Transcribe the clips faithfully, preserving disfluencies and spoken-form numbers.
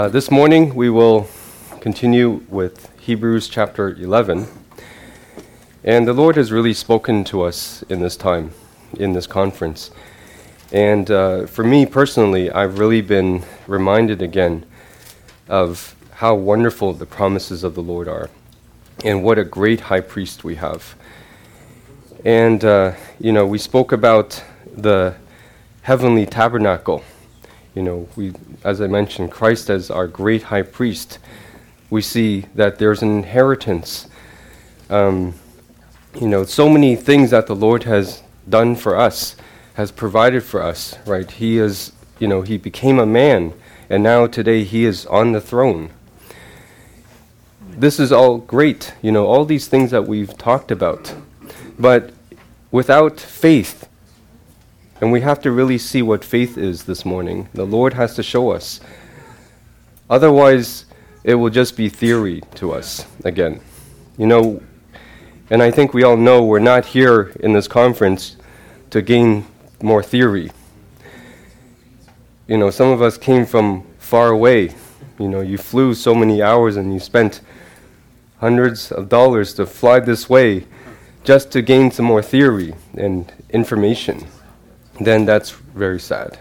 Uh, this morning we will continue with Hebrews chapter eleven. And the Lord has really spoken to us in this time, in this conference. And uh, for me personally, I've really been reminded again of how wonderful the promises of the Lord are and what a great high priest we have. And, uh, you know, we spoke about the heavenly tabernacle. You know, we, as I mentioned, Christ as our great high priest. We see that there's an inheritance. Um, you know, so many things that the Lord has done for us, has provided for us, right? He is, you know, he became a man, and now today he is on the throne. This is all great, you know, all these things that we've talked about. But without faith, and we have to really see what faith is this morning. The Lord has to show us. Otherwise, it will just be theory to us again. You know, and I think we all know we're not here in this conference to gain more theory. You know, some of us came from far away. You know, you flew so many hours and you spent hundreds of dollars to fly this way just to gain some more theory and information. Then that's very sad.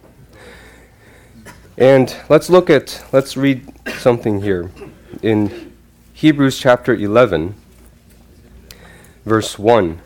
And let's look at, let's read something here in Hebrews chapter eleven, verse one.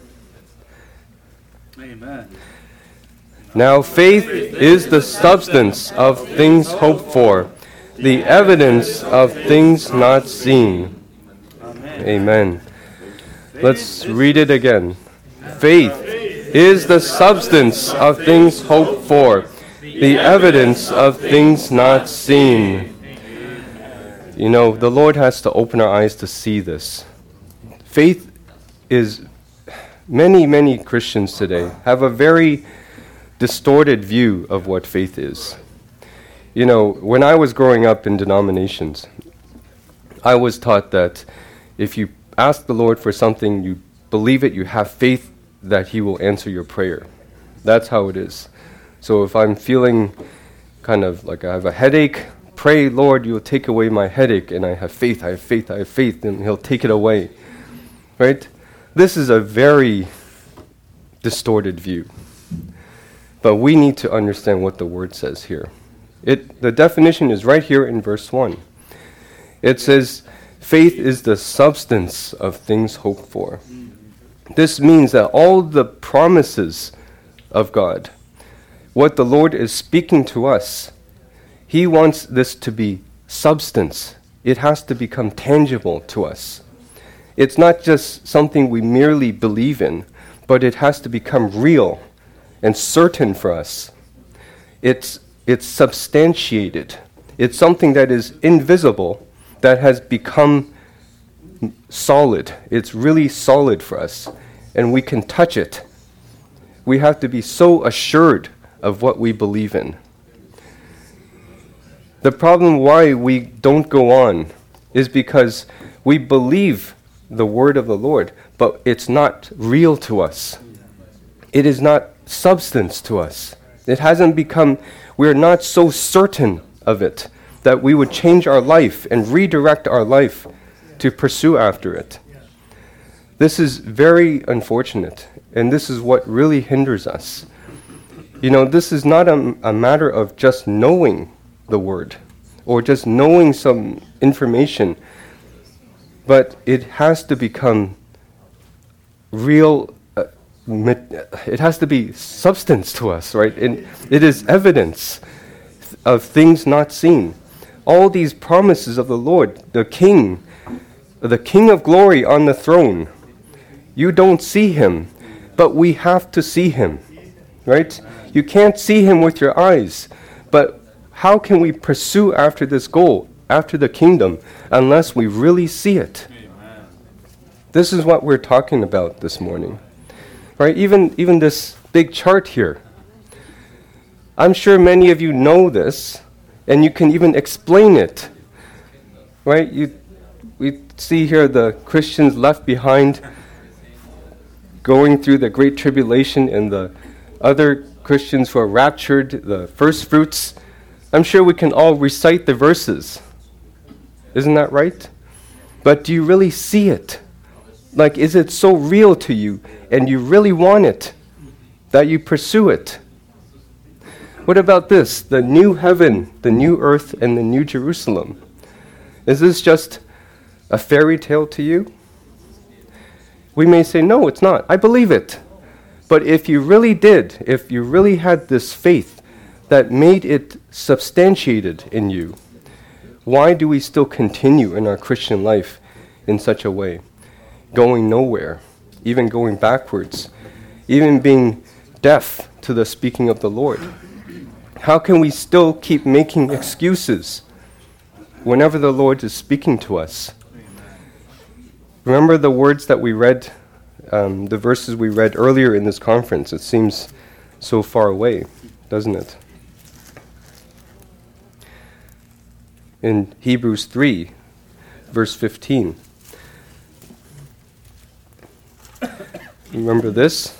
Amen. Now faith is the substance of things hoped for, the evidence of things not seen. Amen. Amen. Let's read it again. Faith is the substance of things hoped for, the evidence of things not seen. You know, the Lord has to open our eyes to see this. Faith is, many, many Christians today have a very distorted view of what faith is. You know, when I was growing up in denominations, I was taught that if you ask the Lord for something, you believe it, you have faith that he will answer your prayer. That's how it is. So if I'm feeling kind of like I have a headache, pray, Lord, you will take away my headache, and I have faith, I have faith, I have faith, and he'll take it away. Right? This is a very distorted view. But we need to understand what the word says here. It the definition is right here in verse one. It says, faith is the substance of things hoped for. This means that all the promises of God, what the Lord is speaking to us, he wants this to be substance. It has to become tangible to us. It's not just something we merely believe in, but it has to become real and certain for us. It's, it's substantiated. It's something that is invisible, that has become solid. It's really solid for us, and we can touch it. We have to be so assured of what we believe in. The problem why we don't go on is because we believe the word of the Lord, but it's not real to us. It is not substance to us. It hasn't become, we're not so certain of it that we would change our life and redirect our life to pursue after it. This is very unfortunate, and this is what really hinders us. You know, this is not a, a matter of just knowing the word or just knowing some information, but it has to become real, uh, it has to be substance to us, right? And it is evidence of things not seen. All these promises of the Lord, the King, the King of glory on the throne, you don't see him, but we have to see him, right? You can't see him with your eyes, but how can we pursue after this goal, after the kingdom, unless we really see it? Amen. This is what we're talking about this morning, right? Even, even this big chart here. I'm sure many of you know this, and you can even explain it, right? You, we see here the Christians left behind, going through the great tribulation, and the other Christians who are raptured, the first fruits, I'm sure we can all recite the verses. Isn't that right? But do you really see it? Like, is it so real to you and you really want it that you pursue it? What about this? The new heaven, the new earth, and the new Jerusalem. Is this just a fairy tale to you? We may say, no, it's not. I believe it. But if you really did, if you really had this faith that made it substantiated in you, why do we still continue in our Christian life in such a way? Going nowhere, even going backwards, even being deaf to the speaking of the Lord. How can we still keep making excuses whenever the Lord is speaking to us? Remember the words that we read, um, the verses we read earlier in this conference. It seems so far away, doesn't it? In Hebrews three, verse fifteen. Remember this?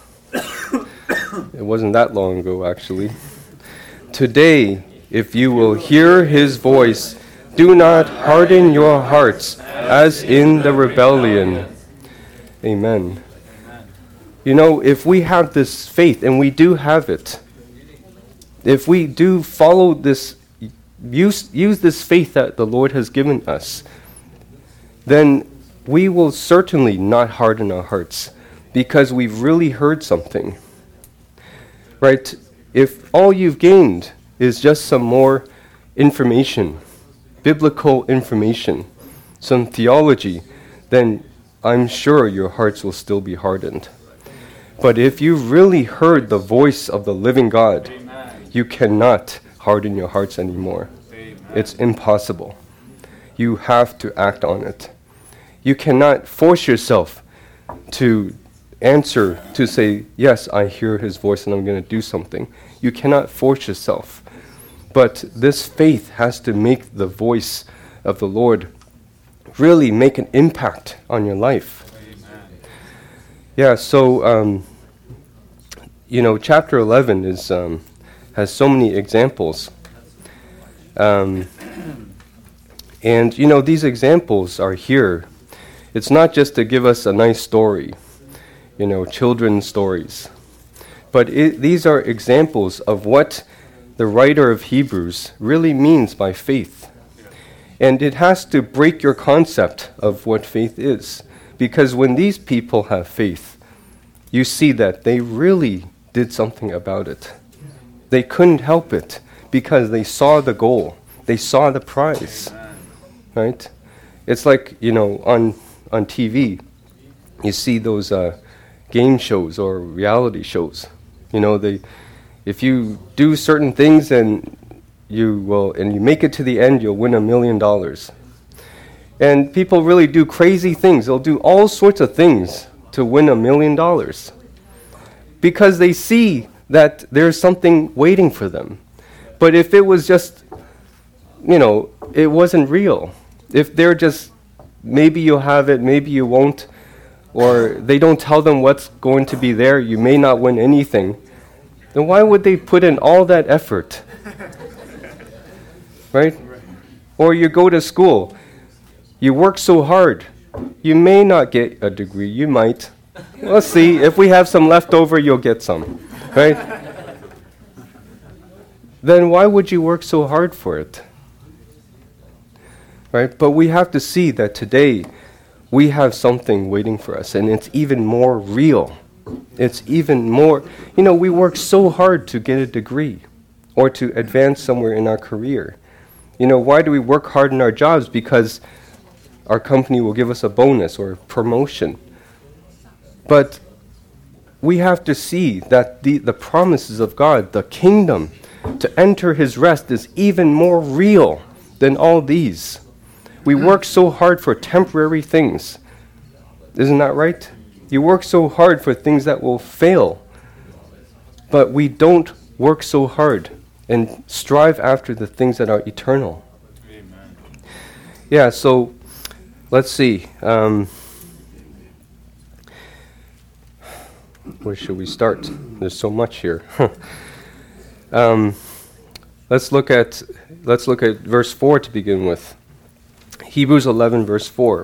It wasn't that long ago, actually. Today, if you will hear his voice, do not harden your hearts as in the rebellion. Amen. You know, if we have this faith, and we do have it, if we do follow this, use, use this faith that the Lord has given us, then we will certainly not harden our hearts because we've really heard something. Right? If all you've gained is just some more information, biblical information, some theology, then I'm sure your hearts will still be hardened. But if you've really heard the voice of the living God, Amen. You cannot harden your hearts anymore. Amen. It's impossible. You have to act on it. You cannot force yourself to answer, to say, yes, I hear his voice and I'm going to do something. You cannot force yourself. But this faith has to make the voice of the Lord really make an impact on your life. Amen. Yeah, so, um, you know, chapter eleven is um, has so many examples. Um, and, you know, these examples are here. It's not just to give us a nice story, you know, children's stories. But it, these are examples of what the writer of Hebrews really means by faith. And it has to break your concept of what faith is. Because when these people have faith, you see that they really did something about it. They couldn't help it because they saw the goal. They saw the prize. Right? It's like, you know, on, on T V, you see those uh, game shows or reality shows. You know, they, if you do certain things and you will, and you make it to the end, you'll win a million dollars. And people really do crazy things. They'll do all sorts of things to win a million dollars because they see that there's something waiting for them. But if it was just, you know, it wasn't real. If they're just, maybe you'll have it, maybe you won't, or they don't tell them what's going to be there, you may not win anything, then why would they put in all that effort? Right? Or you go to school, you work so hard, you may not get a degree, you might. We'll see, if we have some left over, you'll get some, right? Then why would you work so hard for it? Right? But we have to see that today we have something waiting for us, and it's even more real. It's even more, you know, we work so hard to get a degree or to advance somewhere in our career. You know, why do we work hard in our jobs? Because our company will give us a bonus or a promotion. But we have to see that the, the promises of God, the kingdom, to enter his rest is even more real than all these. We work so hard for temporary things. Isn't that right? You work so hard for things that will fail. But we don't work so hard and strive after the things that are eternal. Amen. Yeah, so let's see. Um, where should we start? There's so much here. um, Let's look at let's look at verse four to begin with. Hebrews eleven, verse four.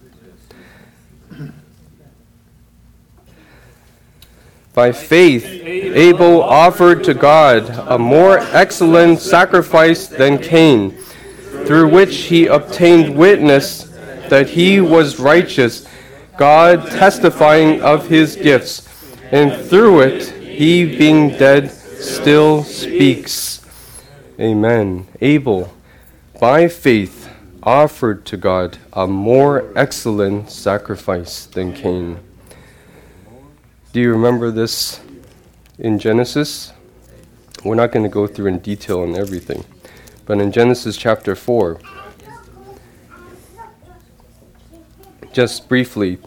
By faith, Abel offered to God a more excellent sacrifice than Cain, through which he obtained witness that he was righteous, God testifying of his gifts, and through it, he being dead still speaks. Amen. Abel, by faith, offered to God a more excellent sacrifice than Cain. Do you remember this in Genesis? We're not going to go through in detail on everything, but in Genesis chapter four, just briefly,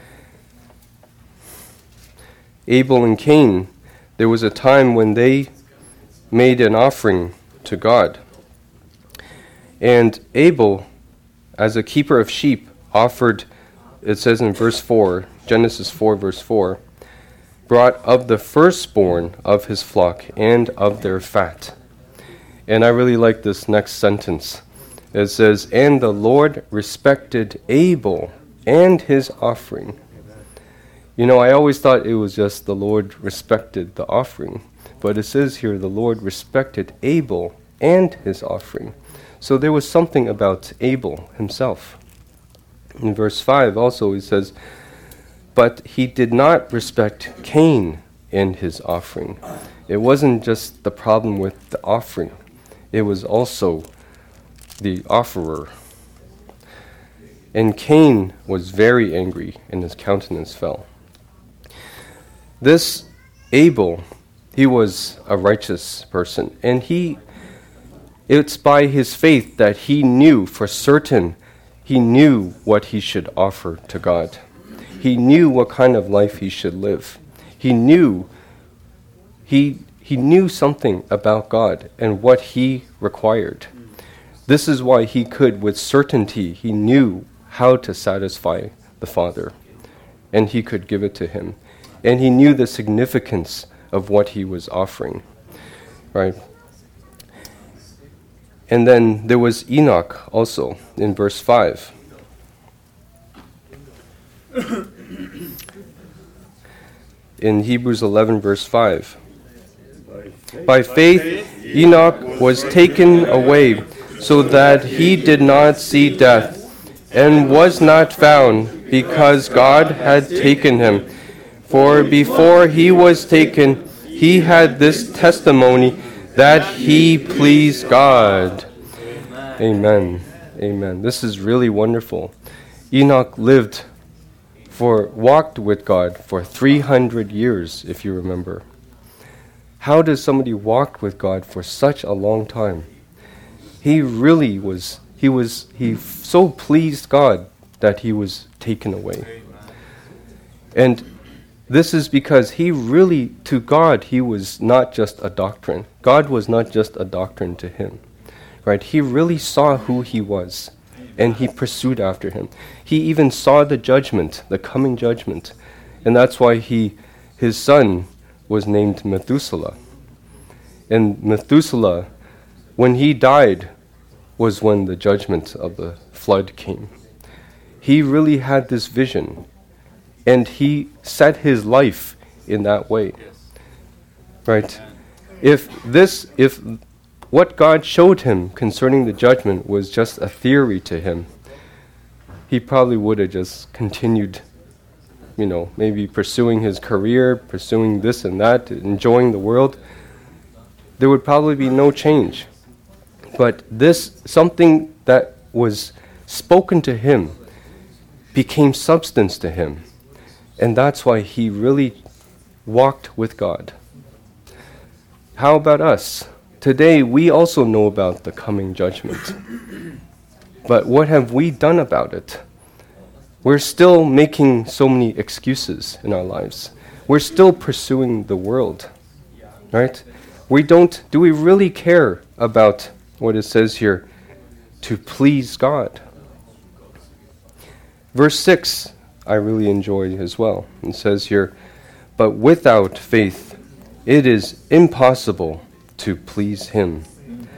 Abel and Cain, there was a time when they made an offering to God. And Abel, as a keeper of sheep, offered, it says in verse four, Genesis four, verse four, brought of the firstborn of his flock and of their fat. And I really like this next sentence. It says, and the Lord respected Abel and his offering. You know, I always thought it was just the Lord respected the offering. But it says here, the Lord respected Abel and his offering. So there was something about Abel himself. In verse five also it says, but he did not respect Cain and his offering. It wasn't just the problem with the offering. It was also the offerer. And Cain was very angry, and his countenance fell. This Abel, he was a righteous person, and he, it's by his faith that he knew for certain, he knew what he should offer to God. He knew what kind of life he should live. He knew, he, he knew something about God and what he required. This is why he could, with certainty, he knew how to satisfy the Father, and he could give it to him. And he knew the significance of what he was offering, right? And then there was Enoch also in verse five. In Hebrews eleven, verse five. By faith, Enoch was taken away so that he did not see death, and was not found, because God had taken him. For before he was taken, he had this testimony that he pleased God. Amen. Amen. Amen. This is really wonderful. Enoch lived for, walked with God for three hundred years, if you remember. How does somebody walk with God for such a long time? He really was, he was, he so pleased God that he was taken away. And this is because he really, to God, he was not just a doctrine. God was not just a doctrine to him, right? He really saw who he was, and he pursued after him. He even saw the judgment, the coming judgment, and that's why he, his son was named Methuselah. And Methuselah, when he died, was when the judgment of the flood came. He really had this vision, and he set his life in that way. Right? If this, if what God showed him concerning the judgment was just a theory to him, he probably would have just continued, you know, maybe pursuing his career, pursuing this and that, enjoying the world. There would probably be no change. But this, something that was spoken to him, became substance to him. And that's why he really walked with God. How about us? Today, we also know about the coming judgment. But what have we done about it? We're still making so many excuses in our lives. We're still pursuing the world, right? We don't, do we really care about what it says here, to please God? Verse six, I really enjoy as well. It says here, but without faith, it is impossible to please him.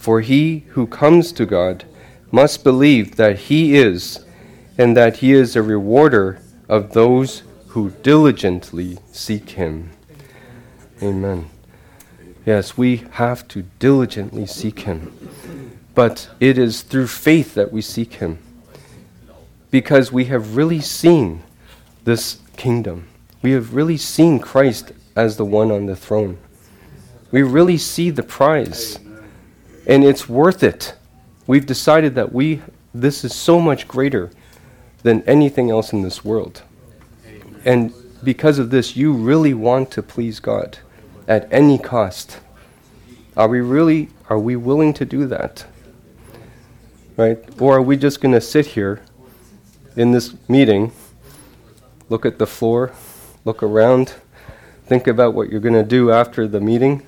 For he who comes to God must believe that he is, and that he is a rewarder of those who diligently seek him. Amen. Yes, we have to diligently seek him. But it is through faith that we seek him, because we have really seen this kingdom. We have really seen Christ as the one on the throne. We really see the prize, and it's worth it. We've decided that we this is so much greater than anything else in this world. And because of this, you really want to please God at any cost. Are we really, are we willing to do that? Right? Or are we just going to sit here in this meeting, look at the floor, look around, think about what you're going to do after the meeting,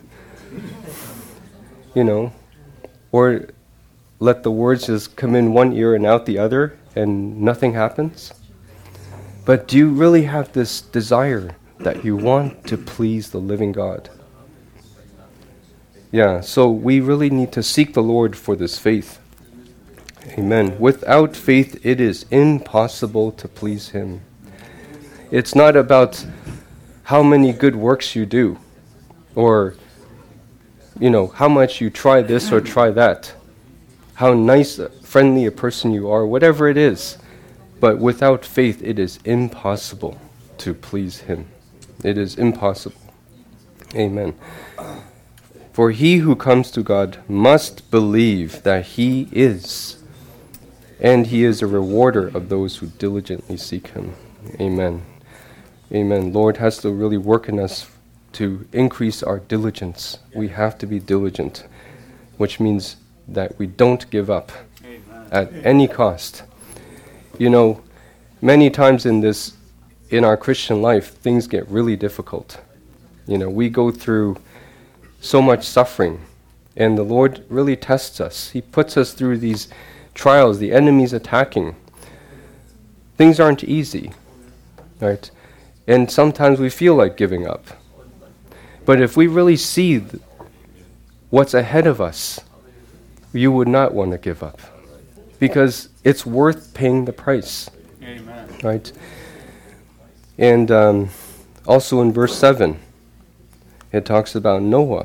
you know, or let the words just come in one ear and out the other and nothing happens? But do you really have this desire that you want to please the living God? Yeah, so we really need to seek the Lord for this faith. Amen. Without faith, it is impossible to please him. It's not about how many good works you do, or, you know, how much you try this or try that, how nice, friendly a person you are, whatever it is. But without faith, it is impossible to please him. It is impossible. Amen. For he who comes to God must believe that he is, and he is a rewarder of those who diligently seek him. Amen. Amen. Lord has to really work in us to increase our diligence. We have to be diligent, which means that we don't give up at any cost. You know, many times in this, in our Christian life, things get really difficult. You know, we go through so much suffering, and the Lord really tests us. He puts us through these trials, the enemy's attacking. Things aren't easy, right? And sometimes we feel like giving up. But if we really see th- what's ahead of us, you would not want to give up, because it's worth paying the price. Amen. Right? And um, also in verse seven, it talks about Noah.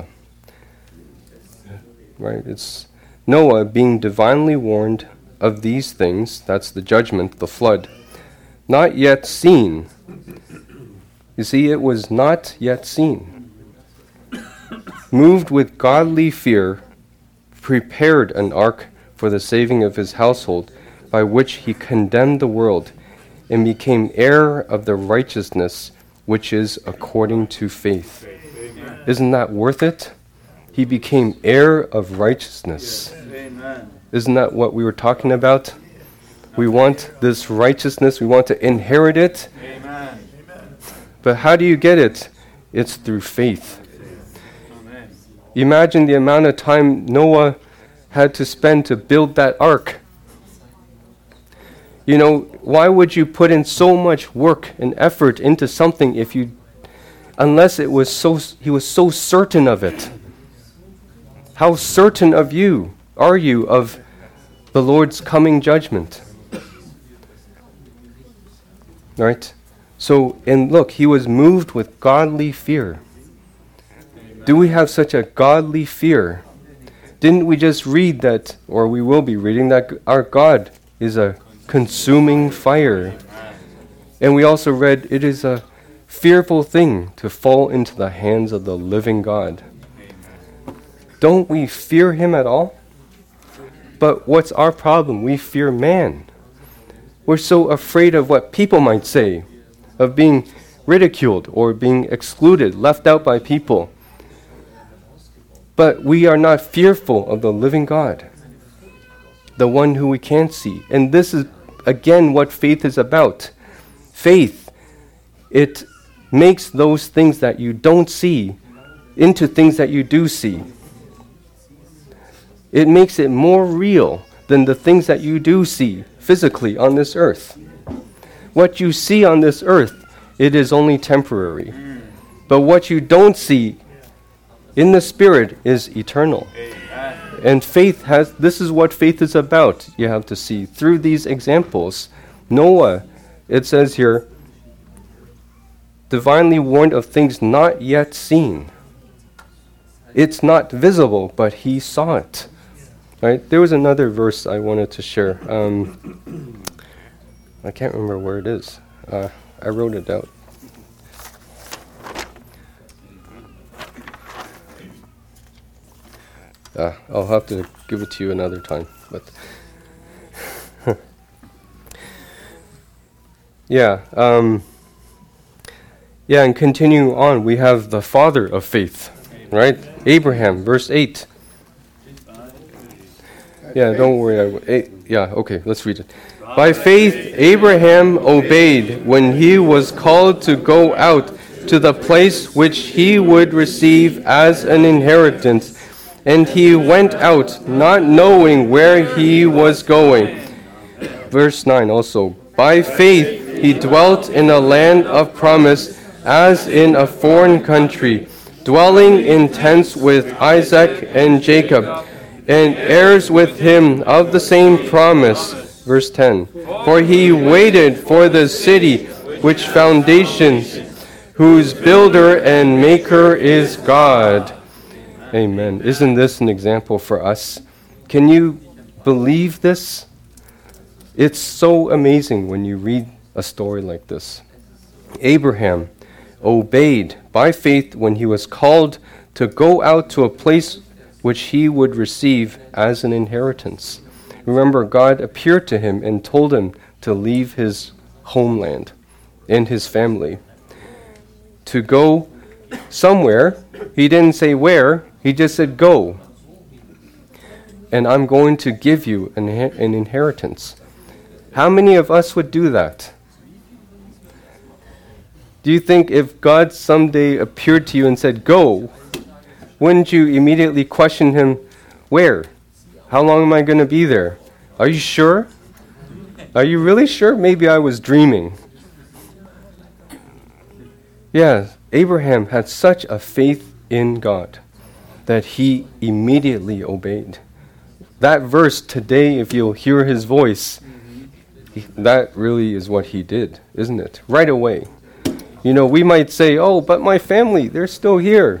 Right? It's Noah being divinely warned of these things, that's the judgment, the flood, not yet seen. You see, it was not yet seen. Moved with godly fear, prepared an ark for the saving of his household, by which he condemned the world and became heir of the righteousness which is according to faith. Amen. Isn't that worth it? He became heir of righteousness. Amen. Isn't that what we were talking about? We want this righteousness. We want to inherit it. Amen. But how do you get it? It's through faith. Amen. Imagine the amount of time Noah had to spend to build that ark. You know, why would you put in so much work and effort into something if you, unless it was so, he was so certain of it? How certain of you are you of the Lord's coming judgment? Right? So, and look, he was moved with godly fear. Do we have such a godly fear? Didn't we just read that, or we will be reading, that our God is a consuming fire? And we also read, it is a fearful thing to fall into the hands of the living God. Don't we fear him at all? But what's our problem? We fear man. We're so afraid of what people might say, of being ridiculed or being excluded, left out by people. But we are not fearful of the living God, the one who we can't see. And this is, again, what faith is about. Faith, it makes those things that you don't see into things that you do see. It makes it more real than the things that you do see physically on this earth. What you see on this earth, it is only temporary. But what you don't see in the Spirit is eternal. And faith has, this is what faith is about, you have to see, through these examples. Noah, it says here, divinely warned of things not yet seen. It's not visible, but he saw it. Right? There was another verse I wanted to share. Um, I can't remember where it is. Uh, I wrote it out. Uh, I'll have to give it to you another time. But yeah, um, yeah, and continuing on, we have the father of faith, right? Abraham, verse eight. Yeah, don't worry. I, eight, yeah, okay, let's read it. By faith, Abraham obeyed when he was called to go out to the place which he would receive as an inheritance. And he went out, not knowing where he was going. Verse nine also. By faith, he dwelt in a land of promise, as in a foreign country, dwelling in tents with Isaac and Jacob, and heirs with him of the same promise. Verse ten. For he waited for the city which foundations, whose builder and maker is God. Amen. Isn't this an example for us? Can you believe this? It's so amazing when you read a story like this. Abraham obeyed by faith when he was called to go out to a place which he would receive as an inheritance. Remember, God appeared to him and told him to leave his homeland and his family, to go somewhere. He didn't say where, he just said go. And I'm going to give you an, an inheritance. How many of us would do that? Do you think if God someday appeared to you and said go, wouldn't you immediately question him, where? How long am I going to be there? Are you sure? Are you really sure? Maybe I was dreaming. Yeah, Abraham had such a faith in God that he immediately obeyed. That verse today, if you'll hear his voice, he, that really is what he did, isn't it? Right away. You know, we might say, oh, but my family, they're still here.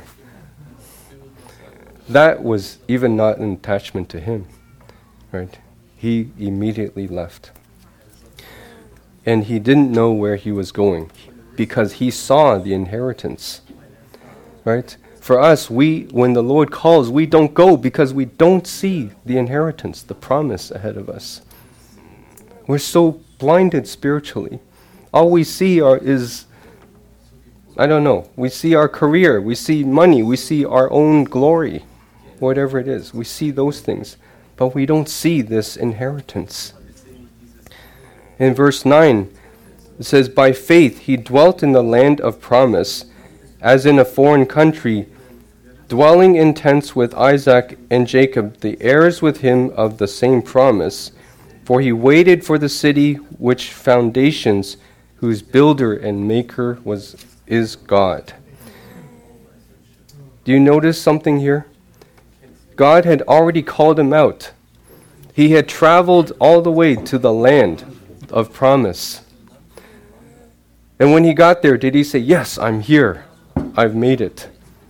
That was even not an attachment to him, right? He immediately left. And he didn't know where he was going because he saw the inheritance, right? For us, we, when the Lord calls, we don't go because we don't see the inheritance, the promise ahead of us. We're so blinded spiritually. All we see are, is, I don't know, we see our career, we see money, we see our own glory, whatever it is. We see those things, but we don't see this inheritance. In verse nine, it says, by faith he dwelt in the land of promise, as in a foreign country, dwelling in tents with Isaac and Jacob, the heirs with him of the same promise. For he waited for the city which foundations, whose builder and maker was is God. Do you notice something here? God had already called him out. He had traveled all the way to the land of promise. And when he got there, did he say, yes, I'm here. I've made it.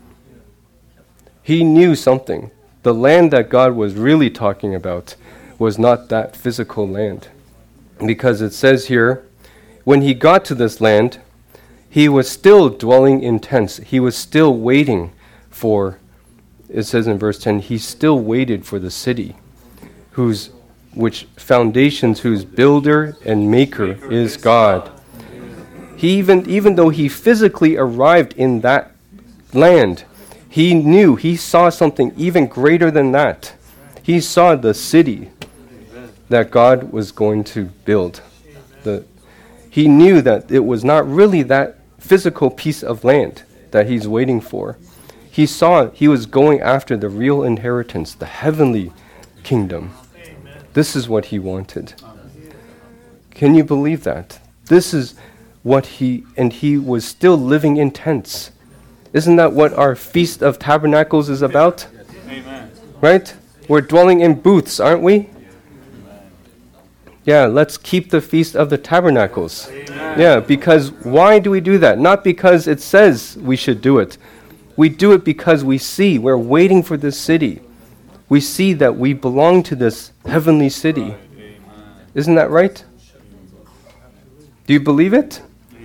He knew something. The land that God was really talking about was not that physical land. Because it says here, when he got to this land, he was still dwelling in tents. He was still waiting for, it says in verse ten, he still waited for the city, whose which foundations, whose builder and maker is God. He even, even though he physically arrived in that land, he knew, he saw something even greater than that. He saw the city that God was going to build. The, he knew that it was not really that physical piece of land that he's waiting for. He saw he was going after the real inheritance, the heavenly kingdom. This is what he wanted. Can you believe that? This is what he, and he was still living in tents. Isn't that what our Feast of Tabernacles is about? Amen. Right? We're dwelling in booths, aren't we? Yeah, let's keep the Feast of the Tabernacles. Amen. Yeah, because why do we do that? Not because it says we should do it. We do it because we see, we're waiting for this city. We see that we belong to this heavenly city. Isn't that right? Do you believe it?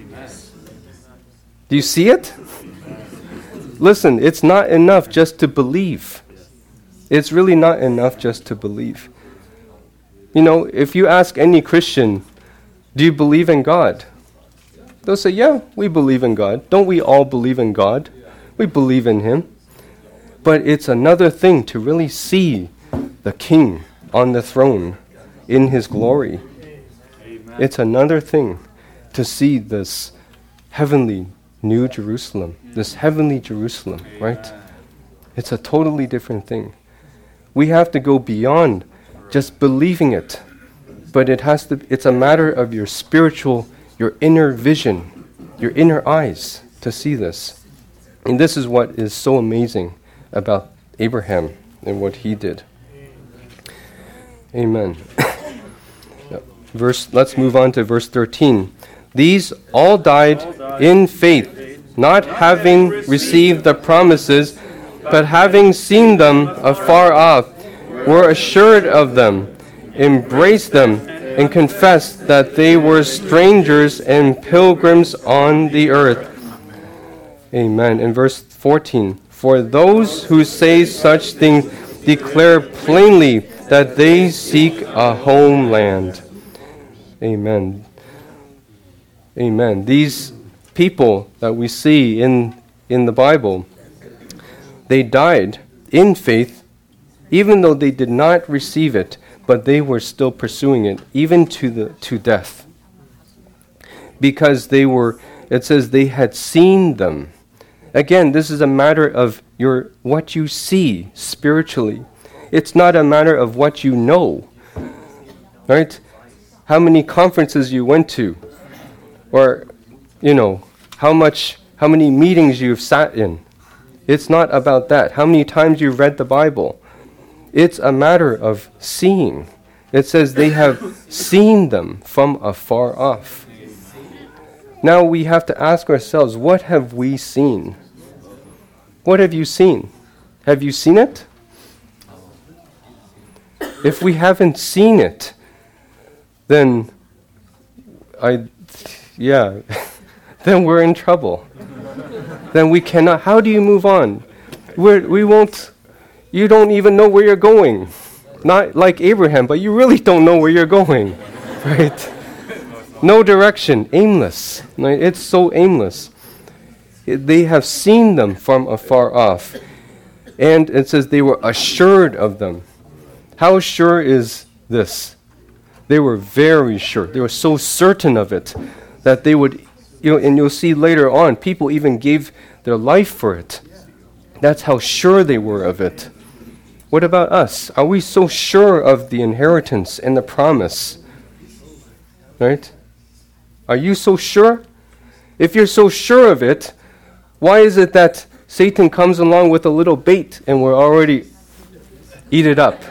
Do you see it? Listen, it's not enough just to believe. It's really not enough just to believe. You know, if you ask any Christian, do you believe in God? They'll say, yeah, we believe in God. Don't we all believe in God? We believe in Him. But it's another thing to really see the King on the throne in His glory. Amen. It's another thing to see this heavenly New Jerusalem, this heavenly Jerusalem, right? It's a totally different thing. We have to go beyond just believing it, but it has to. It's a matter of your spiritual, your inner vision, your inner eyes to see this. And this is what is so amazing about Abraham and what he did. Amen. Verse. Let's move on to verse thirteen. These all died in faith, not having received the promises, but having seen them afar off, were assured of them, embraced them, and confessed that they were strangers and pilgrims on the earth. Amen. In verse fourteen, for those who say such things declare plainly that they seek a homeland. Amen. Amen. These people that we see in, in the Bible, they died in faith, even though they did not receive it, but they were still pursuing it, even to the to death. Because they were, it says they had seen them. Again, this is a matter of your what you see spiritually. It's not a matter of what you know. Right? How many conferences you went to, or you know, how much how many meetings you've sat in. It's not about that. How many times you've read the Bible. It's a matter of seeing. It says they have seen them from afar off. Now we have to ask ourselves, what have we seen? What have you seen? Have you seen it? If we haven't seen it, then I, yeah, then we're in trouble. Then we cannot. How do you move on? We're, we won't. You don't even know where you're going. Not like Abraham, but you really don't know where you're going, right? No direction, aimless. It's so aimless. It, they have seen them from afar off. And it says they were assured of them. How sure is this? They were very sure. They were so certain of it that they would, you know, and you'll see later on, people even gave their life for it. That's how sure they were of it. What about us? Are we so sure of the inheritance and the promise? Right? Are you so sure? If you're so sure of it, why is it that Satan comes along with a little bait and we're already eat it up?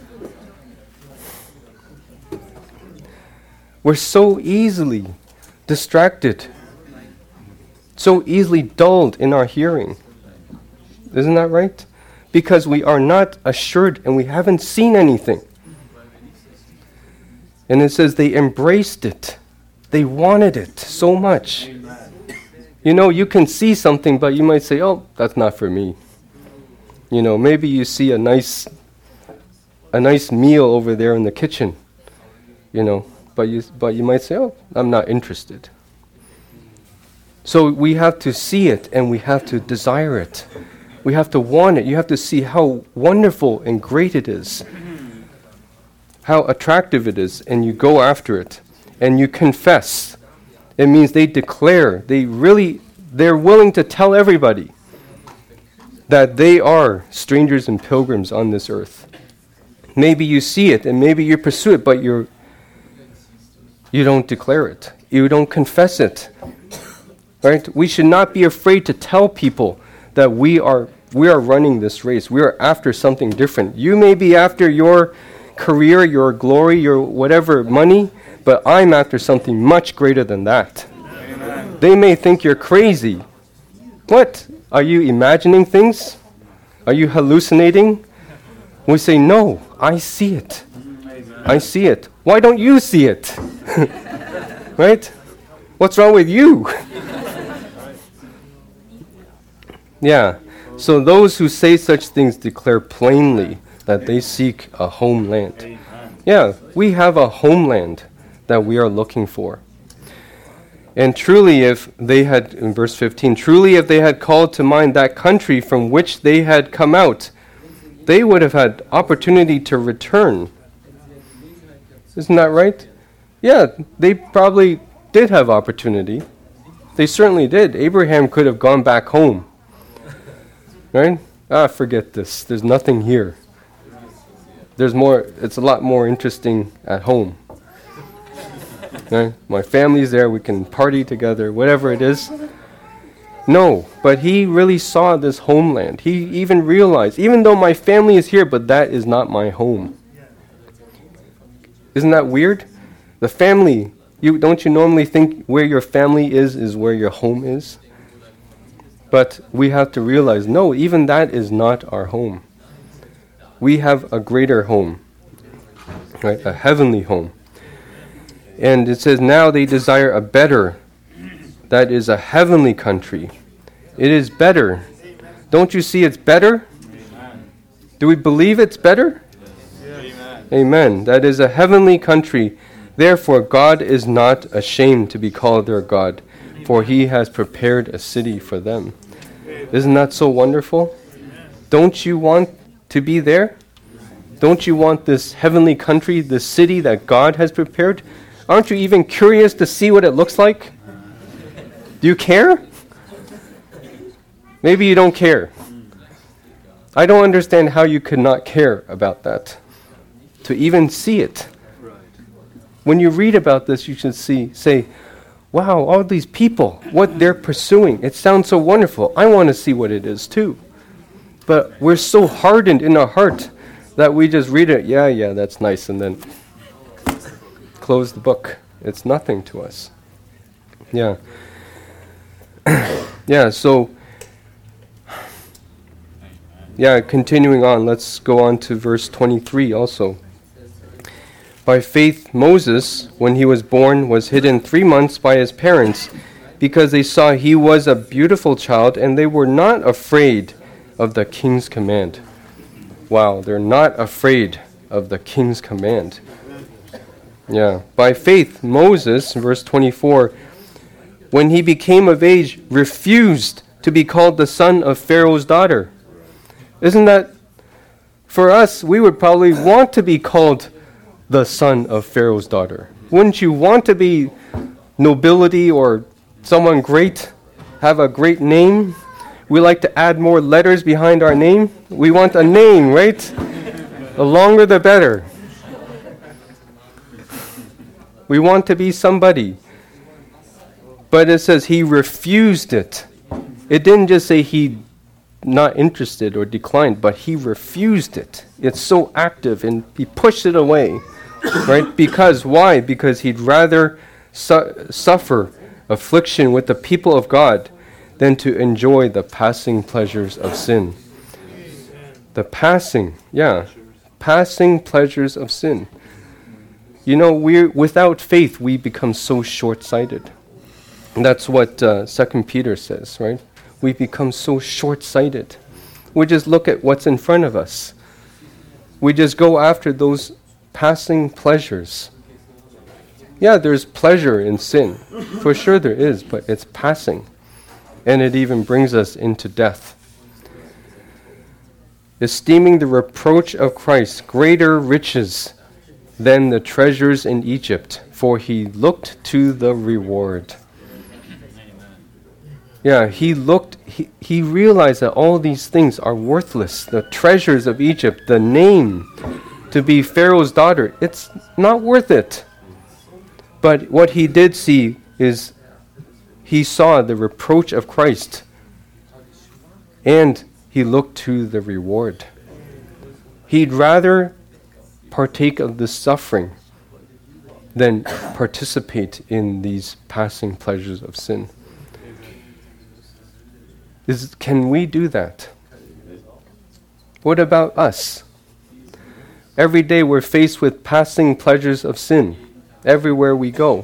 We're so easily distracted, so easily dulled in our hearing. Isn't that right? Because we are not assured and we haven't seen anything. And it says they embraced it. They wanted it so much. Amen. You know, you can see something, but you might say, oh, that's not for me. You know, maybe you see a nice a nice meal over there in the kitchen, you know, but you but you might say, oh, I'm not interested. So we have to see it and we have to desire it. We have to want it. You have to see how wonderful and great it is, how attractive it is, and you go after it, and you confess. It means they declare, they really, they're willing to tell everybody that they are strangers and pilgrims on this earth. Maybe you see it, and maybe you pursue it, but you're, you don't declare it. You don't confess it. Right? We should not be afraid to tell people that we are we are running this race. We are after something different. You may be after your career, your glory, your whatever, money, but I'm after something much greater than that. Amen. They may think you're crazy. What? Are you imagining things? Are you hallucinating? We say, no, I see it. I see it. Why don't you see it? Right? What's wrong with you? Yeah. So those who say such things declare plainly that they seek a homeland. Yeah, we have a homeland that we are looking for. And truly, if they had, in verse fifteen, truly if they had called to mind that country from which they had come out, they would have had opportunity to return. Isn't that right? Yeah, they probably did have opportunity. They certainly did. Abraham could have gone back home. Right? Ah, forget this. There's nothing here. There's more, it's a lot more interesting at home. Right? My family's there, we can party together, whatever it is. No, but he really saw this homeland. He even realized, even though my family is here, but that is not my home. Isn't that weird? The family, you don't you normally think where your family is is where your home is? But we have to realize, no, even that is not our home. We have a greater home, right? A heavenly home. And it says, now they desire a better, that is a heavenly country. It is better. Don't you see it's better? Do we believe it's better? Yes. Amen. That is a heavenly country. Therefore, God is not ashamed to be called their God, for he has prepared a city for them. Isn't that so wonderful? Don't you want to be there? Don't you want this heavenly country, this city that God has prepared? Aren't you even curious to see what it looks like? Do you care? Maybe you don't care. I don't understand how you could not care about that. To even see it. When you read about this, you should see, say, wow, all these people, what they're pursuing, it sounds so wonderful. I want to see what it is too. But we're so hardened in our heart that we just read it, yeah, yeah, that's nice, and then close the book. It's nothing to us. Yeah. Yeah, so, yeah, continuing on, let's go on to verse twenty-three also. By faith, Moses, when he was born, was hidden three months by his parents, because they saw he was a beautiful child, and they were not afraid of the king's command. Wow, they're not afraid of the king's command. Yeah. By faith, Moses, verse twenty-four, when he became of age, refused to be called the son of Pharaoh's daughter. Isn't that, for us, we would probably want to be called the son of Pharaoh's daughter. Wouldn't you want to be nobility or someone great, have a great name? We like to add more letters behind our name. We want a name, right? The longer the better. We want to be somebody. But it says he refused it. It didn't just say he not interested or declined, but he refused it. It's so active, and he pushed it away. Right? Because, why? Because he'd rather su- suffer affliction with the people of God than to enjoy the passing pleasures of sin. The passing, yeah, passing pleasures of sin. You know, we without faith, we become so short-sighted. And that's what uh, Second Peter says, right? We become so short-sighted. We just look at what's in front of us. We just go after those passing pleasures. Yeah, there's pleasure in sin. For sure there is, but it's passing. And it even brings us into death. Esteeming the reproach of Christ greater riches than the treasures in Egypt, for he looked to the reward. Yeah, he looked, he, he realized that all these things are worthless. The treasures of Egypt, the name to be Pharaoh's daughter, it's not worth it. But what he did see is he saw the reproach of Christ and he looked to the reward. He'd rather partake of the suffering than participate in these passing pleasures of sin. Is, can we do that? What about us? Every day we're faced with passing pleasures of sin everywhere we go.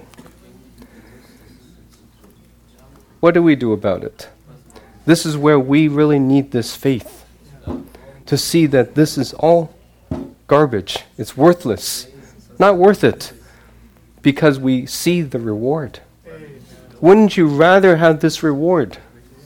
What do we do about it? This is where we really need this faith to see that this is all garbage. It's worthless. Not worth it because we see the reward. Wouldn't you rather have this reward?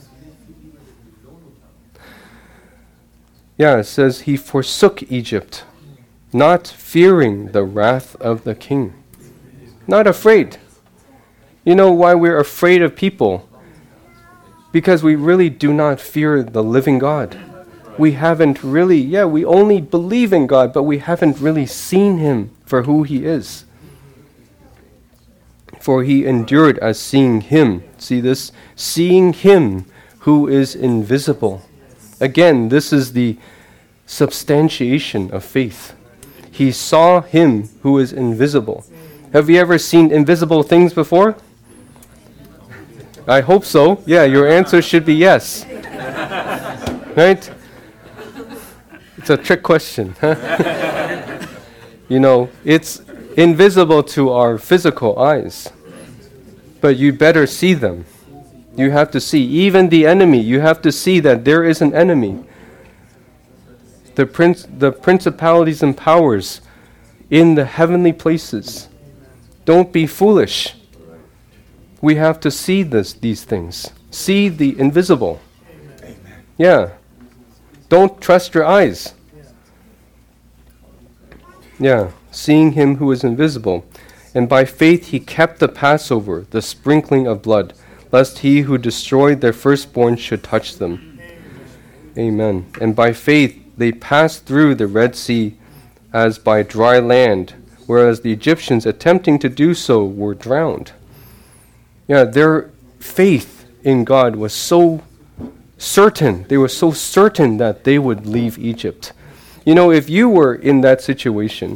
Yeah, it says he forsook Egypt, not fearing the wrath of the king. Not afraid. You know why we're afraid of people? Because we really do not fear the living God. We haven't really, yeah, we only believe in God, but we haven't really seen him for who he is. For he endured as seeing him. See this? Seeing him who is invisible. Again, this is the substantiation of faith. He saw him who is invisible. Have you ever seen invisible things before? I hope so. Yeah, your answer should be yes. Right? It's a trick question. Huh? You know, it's invisible to our physical eyes. But you better see them. You have to see. Even the enemy, you have to see that there is an enemy. The prince, the principalities and powers in the heavenly places. Don't be foolish. We have to see this, these things. See the invisible. Amen. Yeah. Don't trust your eyes. Yeah. Seeing him who is invisible. And by faith he kept the Passover, the sprinkling of blood, lest he who destroyed their firstborn should touch them. Amen. And by faith they passed through the Red Sea as by dry land, whereas the Egyptians attempting to do so were drowned. Yeah, their faith in God was so certain. They were so certain that they would leave Egypt. You know, if you were in that situation,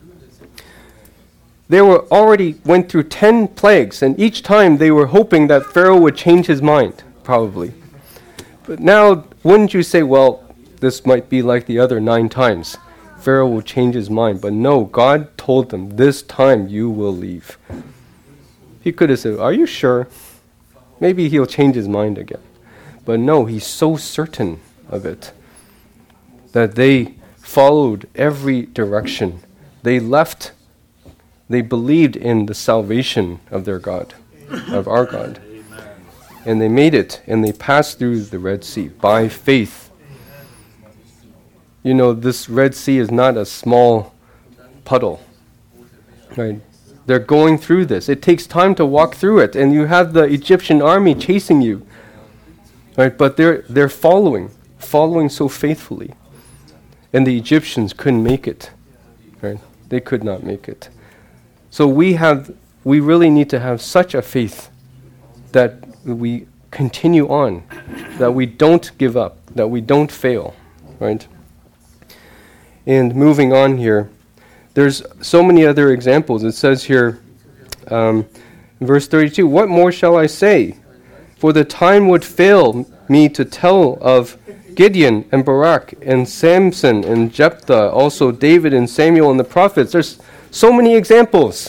they were already went through ten plagues, and each time they were hoping that Pharaoh would change his mind, probably. But now, wouldn't you say, well, this might be like the other nine times. Pharaoh will change his mind. But no, God told them, this time you will leave. He could have said, are you sure? Maybe he'll change his mind again. But no, he's so certain of it that they followed every direction. They left. They believed in the salvation of their God, of our God. And they made it, and they passed through the Red Sea by faith. You know, this Red Sea is not a small puddle, right? They're going through this. It takes time to walk through it, and you have the Egyptian army chasing you, right? But they're they're following, following so faithfully, and the Egyptians couldn't make it, right? They could not make it. So we have, we really need to have such a faith that we continue on, that we don't give up, that we don't fail, right? And moving on here, there's so many other examples. It says here, um, verse thirty-two, what more shall I say? For the time would fail me to tell of Gideon and Barak and Samson and Jephthah, also David and Samuel and the prophets. There's so many examples.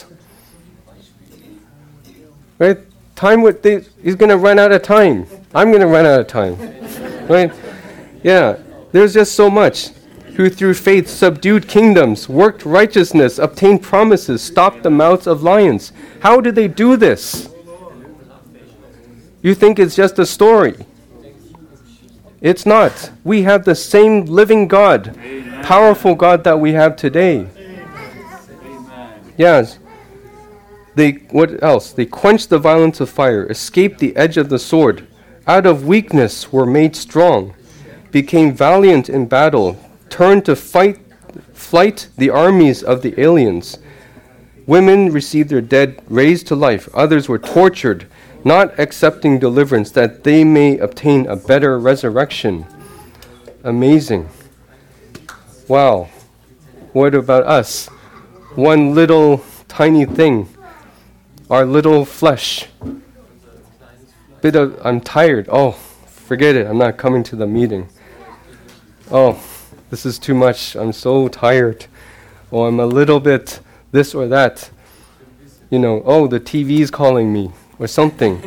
Right? Time would, they, he's going to run out of time. I'm going to run out of time. Right? Yeah. There's just so much. Who through faith subdued kingdoms, worked righteousness, obtained promises, stopped the mouths of lions. How did they do this? You think it's just a story. It's not. We have the same living God, Amen. Powerful God that we have today. Amen. Yes. They, what else? They quenched the violence of fire, escaped the edge of the sword, out of weakness were made strong, became valiant in battle, turned to fight, flight the armies of the aliens. Women received their dead raised to life. Others were tortured, not accepting deliverance, that they may obtain a better resurrection. Amazing. Wow. What about us? One little tiny thing. Our little flesh. Bit of, I'm tired. Oh, forget it. I'm not coming to the meeting. Oh, this is too much. I'm so tired. Oh, I'm a little bit this or that. You know, oh, the T V's calling me or something.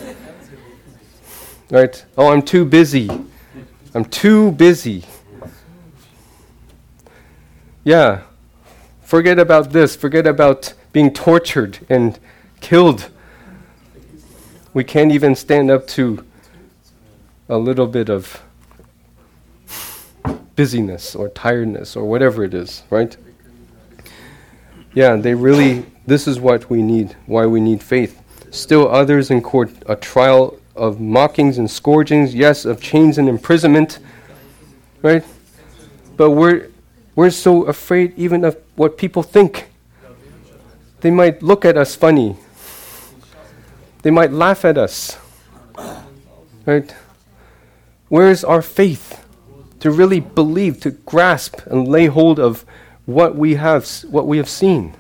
Right? Oh, I'm too busy. I'm too busy. Yeah. Forget about this. Forget about being tortured and killed. We can't even stand up to a little bit of busyness or tiredness or whatever it is, right? Yeah, they really, this is what we need, why we need faith. Still others in court, a trial of mockings and scourgings, yes, of chains and imprisonment, right? But we're we're so afraid even of what people think. They might look at us funny. They might laugh at us, right? Where is our faith to really believe, to grasp and lay hold of what we have, what we have seen?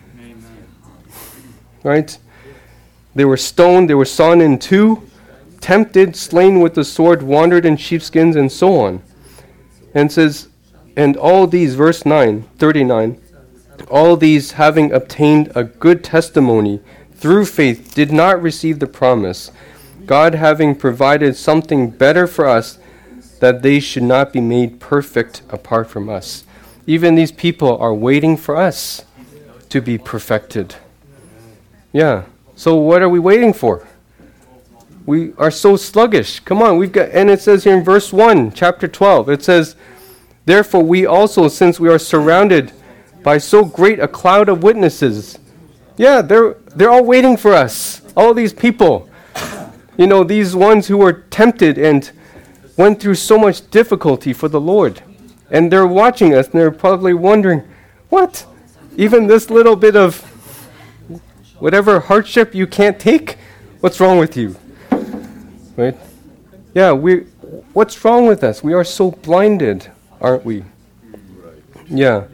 Right? They were stoned, they were sawn in two, tempted, slain with the sword, wandered in sheepskins, and so on. And it says, and all these, verse nine, thirty-nine, all these having obtained a good testimony through faith did not receive the promise, God having provided something better for us, that they should not be made perfect apart from us. Even these people are waiting for us to be perfected. Yeah. So what are we waiting for? We are so sluggish. Come on, we've got, and it says here in verse one, chapter twelve, it says, therefore we also, since we are surrounded by so great a cloud of witnesses. Yeah, they're they're all waiting for us. All these people. You know, these ones who were tempted and went through so much difficulty for the Lord. And they're watching us and they're probably wondering, what? Even this little bit of whatever hardship you can't take? What's wrong with you? Right? Yeah, we what's wrong with us? We are so blinded, aren't we? Yeah.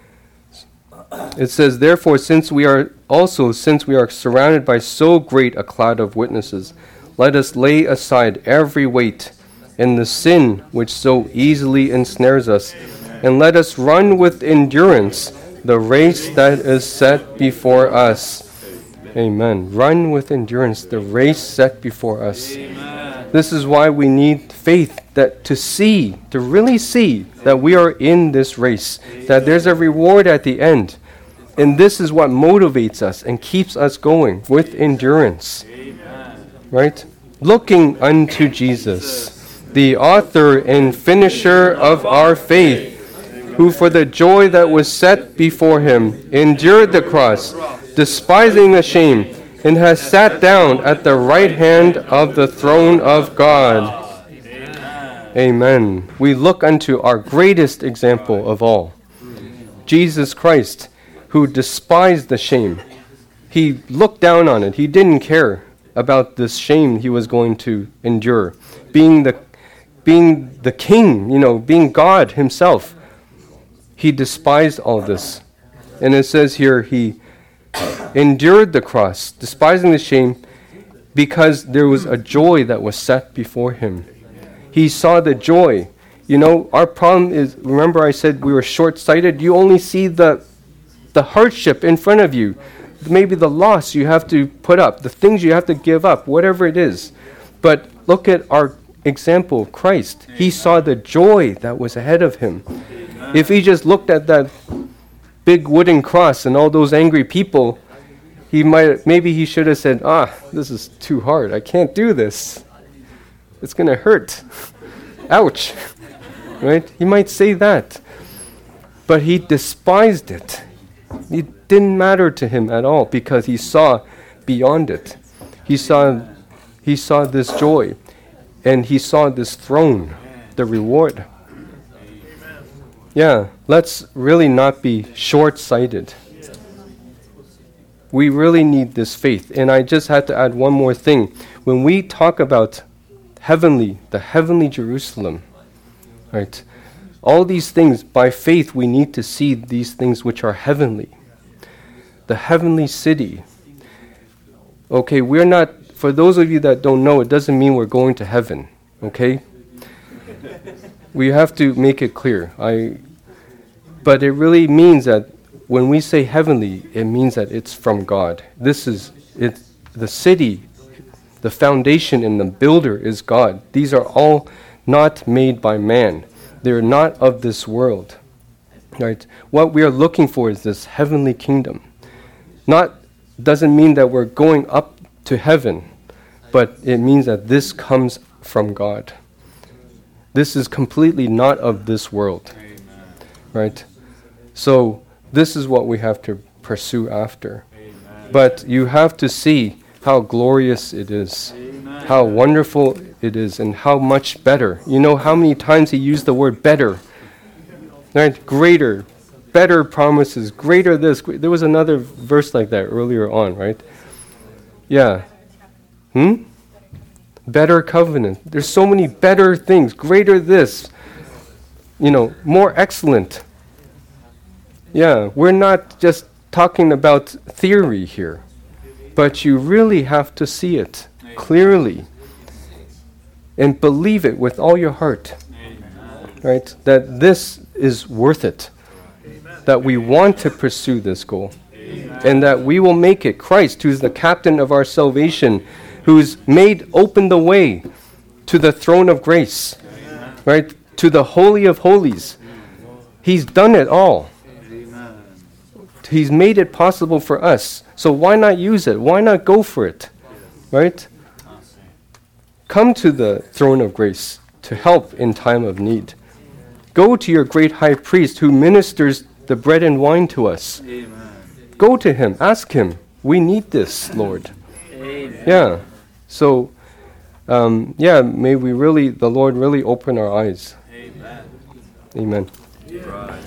It says, therefore, since we are also, since we are surrounded by so great a cloud of witnesses, let us lay aside every weight and the sin which so easily ensnares us, and let us run with endurance the race that is set before us. Amen. Run with endurance the race set before us. Amen. This is why we need faith, that to see, to really see that we are in this race, that there's a reward at the end. And this is what motivates us and keeps us going with endurance. Amen. Right? Looking unto Jesus, the author and finisher of our faith, who for the joy that was set before him endured the cross, despising the shame, and has sat down at the right hand of the throne of God. Amen. Amen. We look unto our greatest example of all, Jesus Christ, who despised the shame. He looked down on it. He didn't care about this shame he was going to endure. Being the being the king, you know, being God himself, he despised all this. And it says here, he endured the cross, despising the shame, because there was a joy that was set before him. He saw the joy. You know, our problem is, remember I said we were short-sighted? You only see the the hardship in front of you, maybe the loss you have to put up, the things you have to give up, whatever it is. But look at our example of Christ. He saw the joy that was ahead of him. If he just looked at that big wooden cross and all those angry people, he might maybe he should have said, ah, this is too hard. I can't do this. It's going to hurt. Ouch. Right? He might say that. But he despised it. It didn't matter to him at all because he saw beyond it. He saw he saw this joy, and he saw this throne, the reward. Yeah, let's really not be short-sighted. We really need this faith. And I just had to add one more thing. When we talk about heavenly, the heavenly Jerusalem, right? All these things, by faith, we need to see these things which are heavenly. The heavenly city. Okay, we're not, for those of you that don't know, it doesn't mean we're going to heaven, okay? We have to make it clear. I, but it really means that when we say heavenly, it means that it's from God. This is, it, the city, the foundation and the builder is God. These are all not made by man. They're not of this world, right? What we are looking for is this heavenly kingdom. Not, doesn't mean that we're going up to heaven, but it means that this comes from God. This is completely not of this world, Amen. Right? So this is what we have to pursue after. Amen. But you have to see how glorious it is, Amen. How wonderful it is, and how much better. You know how many times he used the word better, right? Greater, better promises, greater this. There was another verse like that earlier on, right? Yeah. Hmm? Better covenant. There's so many better things. Greater this. You know, more excellent. Yeah, we're not just talking about theory here, but you really have to see it clearly and believe it with all your heart. Right? That this is worth it. That we want to pursue this goal. And that we will make it. Christ, who's the captain of our salvation, who's made open the way to the throne of grace, Amen. Right? To the Holy of Holies. He's done it all. Amen. He's made it possible for us. So why not use it? Why not go for it? Right? Come to the throne of grace to help in time of need. Go to your great high priest who ministers the bread and wine to us. Amen. Go to him. Ask him. We need this, Lord. Amen. Yeah. So, um, yeah, may we really, the Lord really open our eyes. Amen. Amen. Right.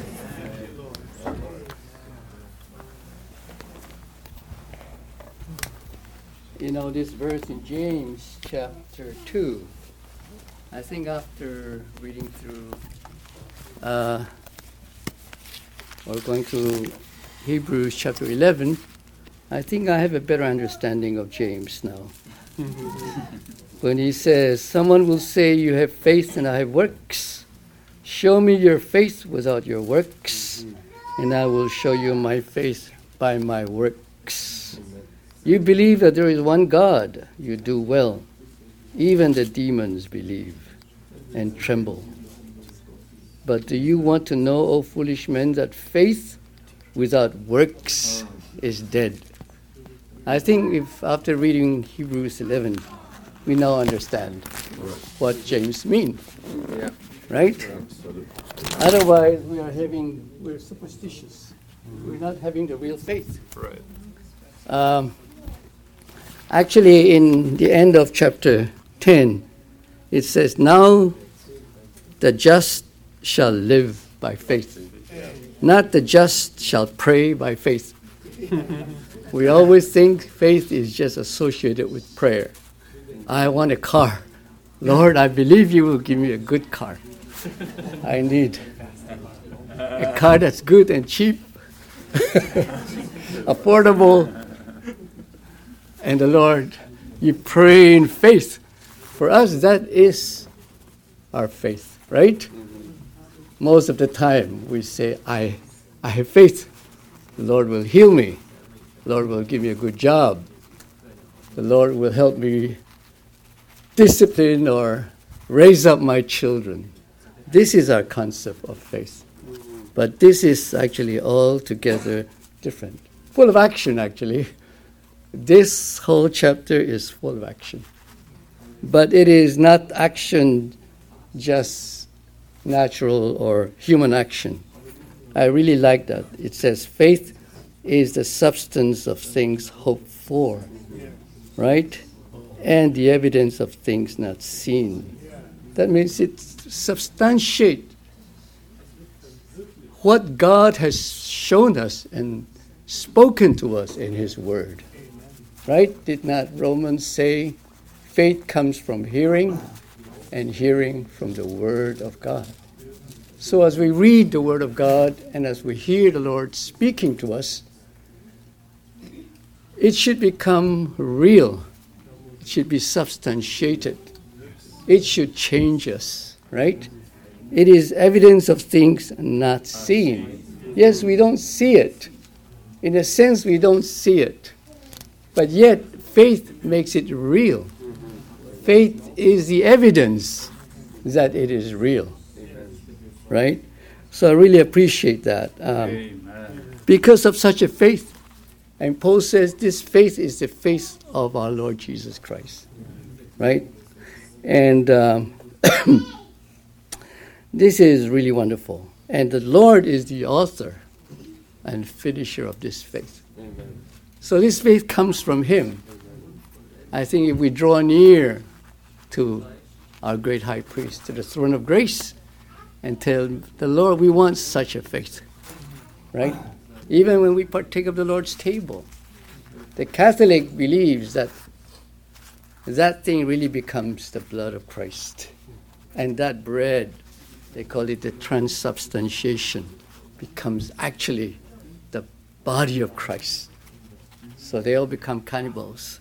You know, this verse in James chapter two, I think after reading through, uh, or going to Hebrews chapter eleven, I think I have a better understanding of James now. When he says, someone will say, you have faith and I have works. Show me your faith without your works, and I will show you my faith by my works. You believe that there is one God. You do well. Even the demons believe and tremble. But do you want to know, O foolish men, that faith without works is dead? I think if after reading Hebrews eleven, we now understand what James means. Yeah. Right? Yeah, otherwise, we are having, we're superstitious. Mm-hmm. We're not having the real faith. Right. Um, actually, in the end of chapter ten, it says, now the just shall live by faith. Yeah. Not the just shall pray by faith. We always think faith is just associated with prayer. I want a car. Lord, I believe you will give me a good car. I need a car that's good and cheap, affordable. And the Lord, you pray in faith. For us, that is our faith, right? Most of the time, we say, I, I have faith. The Lord will heal me. The Lord will give me a good job. The Lord will help me discipline or raise up my children. This is our concept of faith. But this is actually altogether different. Full of action, actually. This whole chapter is full of action. But it is not action just natural or human action. I really like that. It says faith is the substance of things hoped for, right? And the evidence of things not seen. That means it substantiates what God has shown us and spoken to us in His Word. Right? Did not Romans say faith comes from hearing and hearing from the Word of God? So as we read the Word of God and as we hear the Lord speaking to us, it should become real. It should be substantiated. It should change us, right? It is evidence of things not seen. Yes, we don't see it. In a sense, we don't see it. But yet, faith makes it real. Faith is the evidence that it is real. Right? So I really appreciate that. Um, because of such a faith. And Paul says this faith is the faith of our Lord Jesus Christ. Right? And um, this is really wonderful. And the Lord is the author and finisher of this faith. Amen. So this faith comes from Him. I think if we draw near to our great high priest, to the throne of grace, and tell the Lord we want such a faith, right? Even when we partake of the Lord's table, the Catholic believes that that thing really becomes the blood of Christ. And that bread, they call it the transubstantiation, becomes actually the body of Christ. So they all become cannibals.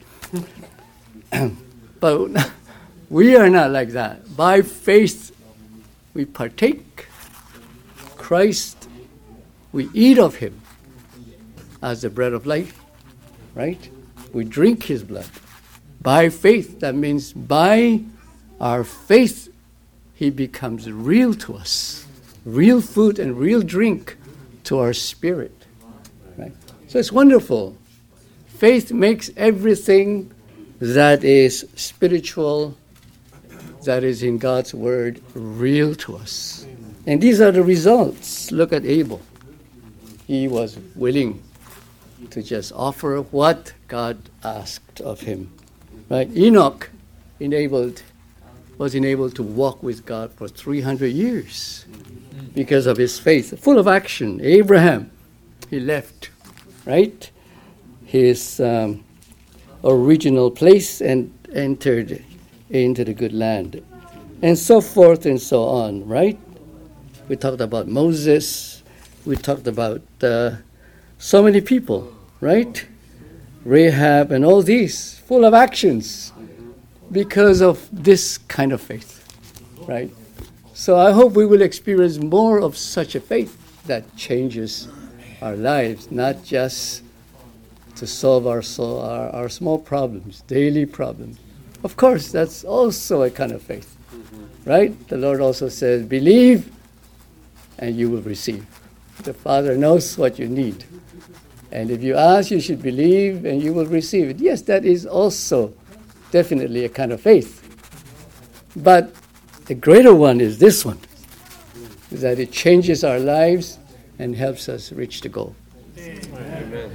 But we are not like that. By faith, we partake Christ, we eat of Him as the bread of life, right? We drink His blood. By faith, that means by our faith, He becomes real to us, real food and real drink to our spirit, right? So it's wonderful. Faith makes everything that is spiritual, that is in God's Word, real to us. And these are the results. Look at Abel. He was willing to just offer what God asked of him. Right? Enoch enabled, was enabled to walk with God for three hundred years because of his faith, full of action. Abraham, he left, right, his um, original place and entered into the good land, and so forth and so on, right? We talked about Moses. We talked about uh, so many people, right? Rahab and all these, full of actions because of this kind of faith, right? So I hope we will experience more of such a faith that changes our lives, not just to solve our, so our, our small problems, daily problems. Of course, that's also a kind of faith, right? The Lord also says, believe and you will receive. The Father knows what you need. And if you ask, you should believe and you will receive it. Yes, that is also definitely a kind of faith. But the greater one is this one, is that it changes our lives and helps us reach the goal. Amen.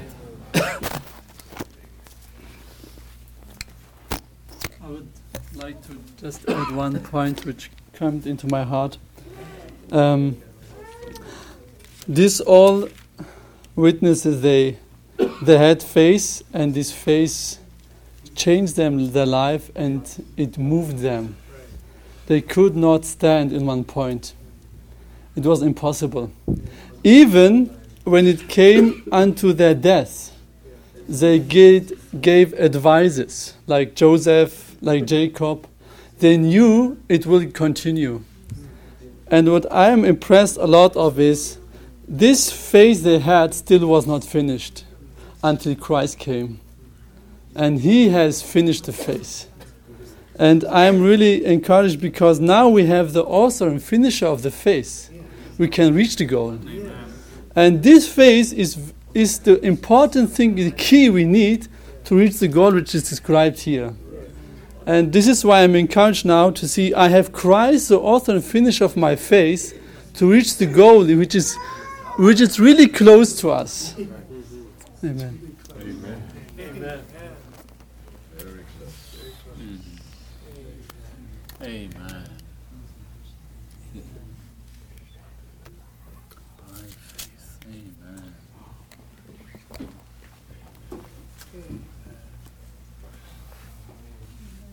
I would like to just add one point which came into my heart. Um, these all witnesses, they they had faith, and this faith changed them, their life, and it moved them. They could not stand in one point. It was impossible. Even when it came unto their death, they gave, gave advices, like Joseph, like Jacob. They knew it will continue. And what I am impressed a lot of is, this faith they had still was not finished until Christ came. And He has finished the faith. And I am really encouraged because now we have the author and finisher of the faith. We can reach the goal. And this faith is is the important thing, the key we need to reach the goal which is described here. And this is why I'm encouraged now to see I have Christ, the author and finisher of my faith, to reach the goal which is which is really close to us. Amen. Amen. Amen. Very close. Amen.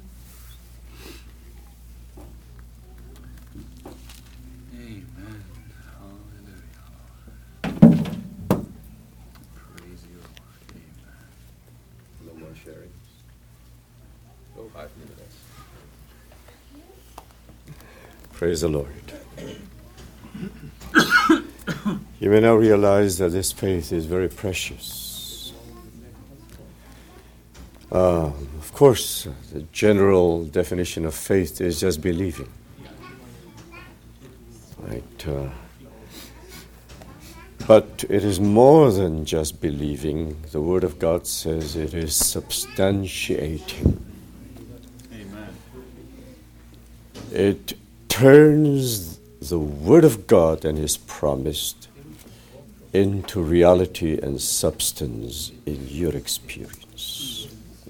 Amen. more sharing. Go five minutes. Praise the Lord. You may now realize that this faith is very precious. Uh, of course, the general definition of faith is just believing. Right? Uh, but it is more than just believing. The Word of God says it is substantiating. Amen. It turns the Word of God and His promise into reality and substance in your experience.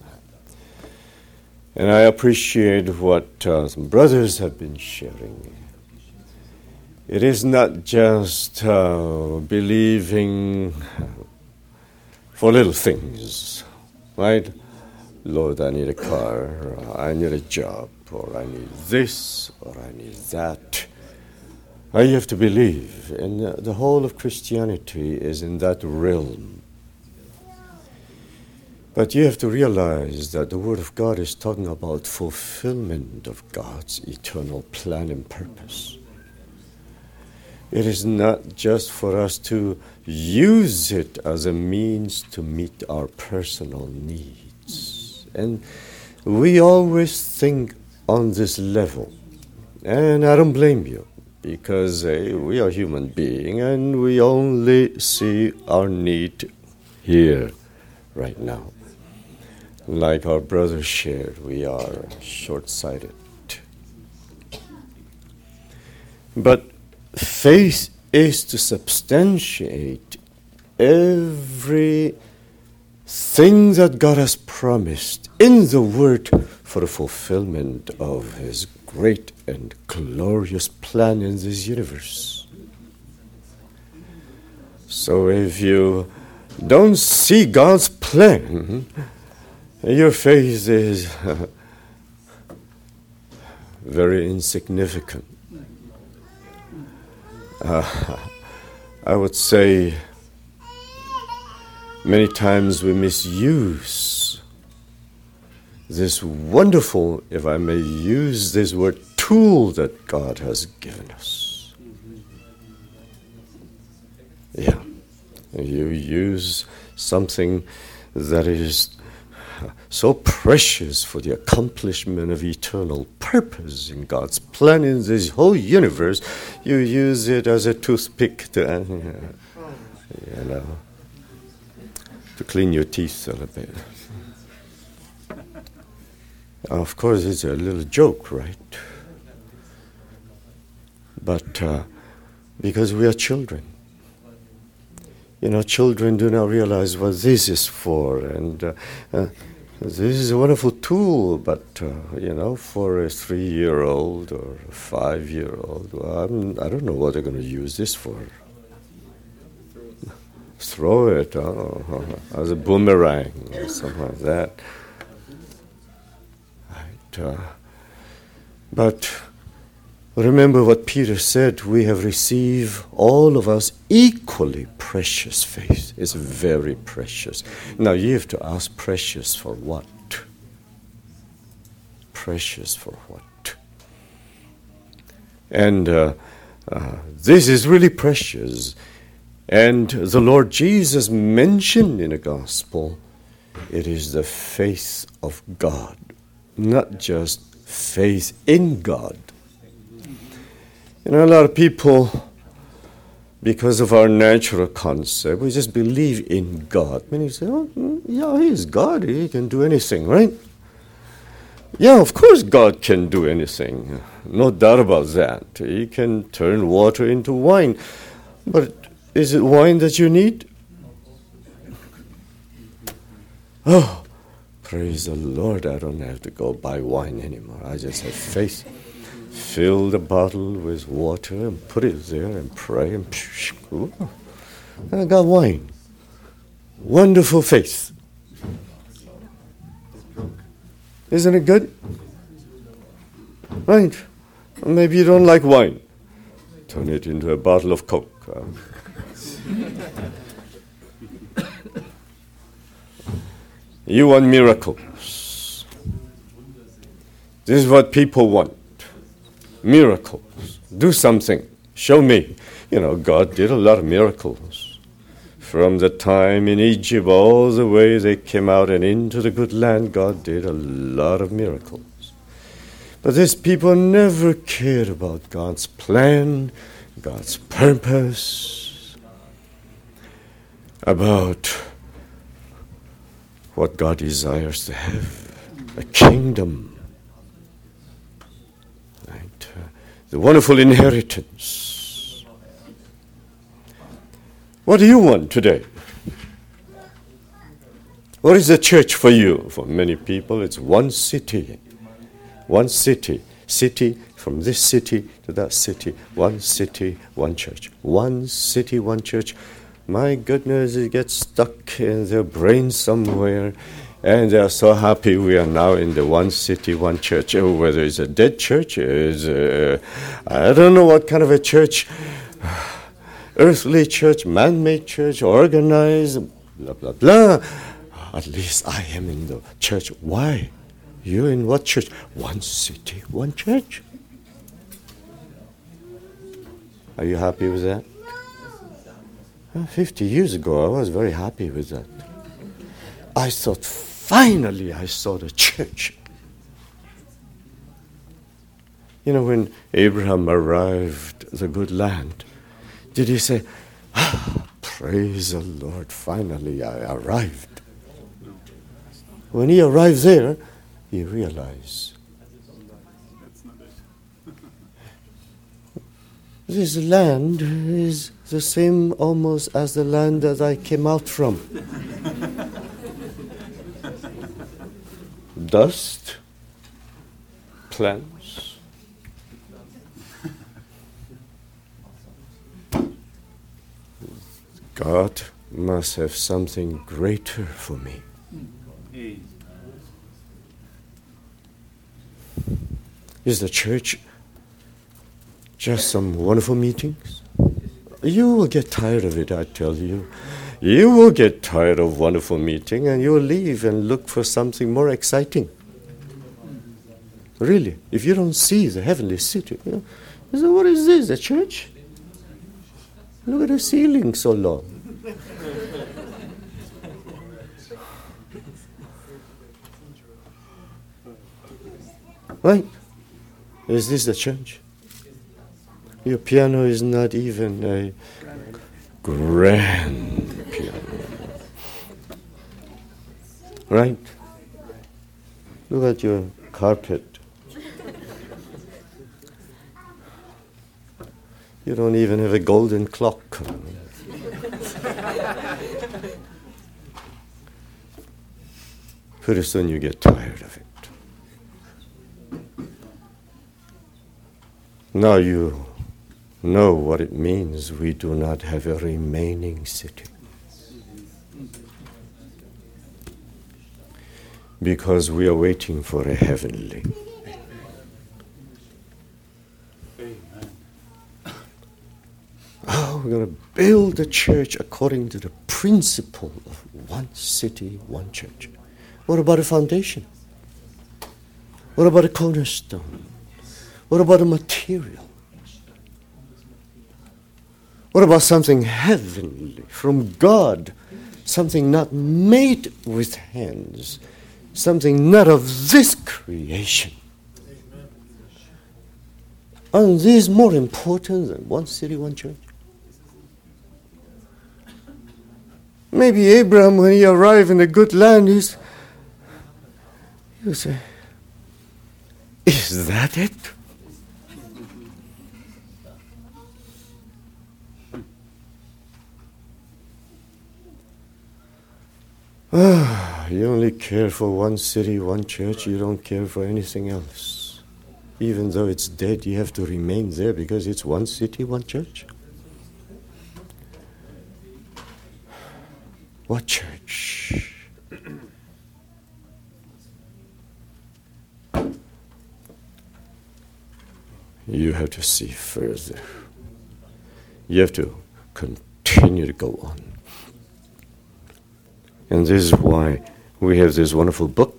And I appreciate what uh, some brothers have been sharing. It is not just uh, believing for little things, right? Lord, I need a car, or I need a job, or I need this, or I need that. I have to believe, and uh, the whole of Christianity is in that realm. But you have to realize that the Word of God is talking about fulfillment of God's eternal plan and purpose. It is not just for us to use it as a means to meet our personal needs. And we always think on this level. And I don't blame you, because uh, we are human beings and we only see our need here, right now. Like our brother shared, we are short-sighted. But faith is to substantiate every thing that God has promised in the Word for the fulfillment of His great and glorious plan in this universe. So if you don't see God's plan, your faith is very insignificant. Uh, I would say many times we misuse this wonderful, if I may use this word, tool that God has given us. Yeah, you use something that is so precious for the accomplishment of eternal purpose in God's plan in this whole universe. You use it as a toothpick to, uh, you know, to clean your teeth a little bit. Of course, it's a little joke, right? But uh, because we are children. You know, children do not realize what this is for, and uh, uh, this is a wonderful tool, but, uh, you know, for a three-year-old or a five-year-old, well, I'm, I don't know what they're going to use this for. Throw it, oh, as a boomerang or something like that. Right, uh, but remember what Peter said, we have received, all of us, equally precious faith. It's very precious. Now you have to ask, precious for what? Precious for what? And uh, uh, this is really precious. And the Lord Jesus mentioned in the gospel, it is the faith of God, not just faith in God. You know, a lot of people, because of our natural concept, we just believe in God. Many say, oh, yeah, He is God. He can do anything, right? Yeah, of course God can do anything. No doubt about that. He can turn water into wine. But is it wine that you need? Oh, praise the Lord, I don't have to go buy wine anymore. I just have faith. Fill the bottle with water and put it there and pray and psh, ooh, I got wine. Wonderful faith. Isn't it good? Right. Maybe you don't like wine. Turn it into a bottle of Coke. You want miracles. This is what people want. Miracles. Do something. Show me. You know, God did a lot of miracles. From the time in Egypt all the way they came out and into the good land, God did a lot of miracles. But these people never cared about God's plan, God's purpose, about what God desires to have, a kingdom, right? Uh, the wonderful inheritance. What do you want today? What is the church for you? For many people, it's one city. One city. City, from this city to that city. One city, one church. One city, one church. My goodness, it gets stuck in their brain somewhere. And they are so happy we are now in the one city, one church. Oh, whether it's a dead church, is a, I don't know what kind of a church. Earthly church, man-made church, organized, blah, blah, blah. At least I am in the church. Why? You're in what church? One city, one church. Are you happy with that? Well, Fifty years ago, I was very happy with that. I thought, finally, I saw the church. You know, when Abraham arrived at the good land, did he say, ah, praise the Lord, finally I arrived? When he arrived there, he realized this land is the same almost as the land that I came out from. Dust, plants. God must have something greater for me. Is the church just some wonderful meetings? You will get tired of it, I tell you. You will get tired of wonderful meeting and you will leave and look for something more exciting. Really, if you don't see the heavenly city, you know, you say, what is this, a church? Look at the ceiling so long. Right? Is this the church? Your piano is not even a grand piano. Right? Look at your carpet. You don't even have a golden clock. Pretty soon you get tired of it. Now you know what it means we do not have a remaining city. Because we are waiting for a heavenly. Oh, we're going to build the church according to the principle of one city, one church. What about a foundation? What about a cornerstone? What about a material? What about something heavenly from God? Something not made with hands. Something not of this creation. Aren't these more important than one city, one church? Maybe Abraham, when he arrived in a good land, he's, he'll say, is that it? Ah, you only care for one city, one church. You don't care for anything else. Even though it's dead, you have to remain there because it's one city, one church. What church? You have to see further. You have to continue to go on. And this is why we have this wonderful book.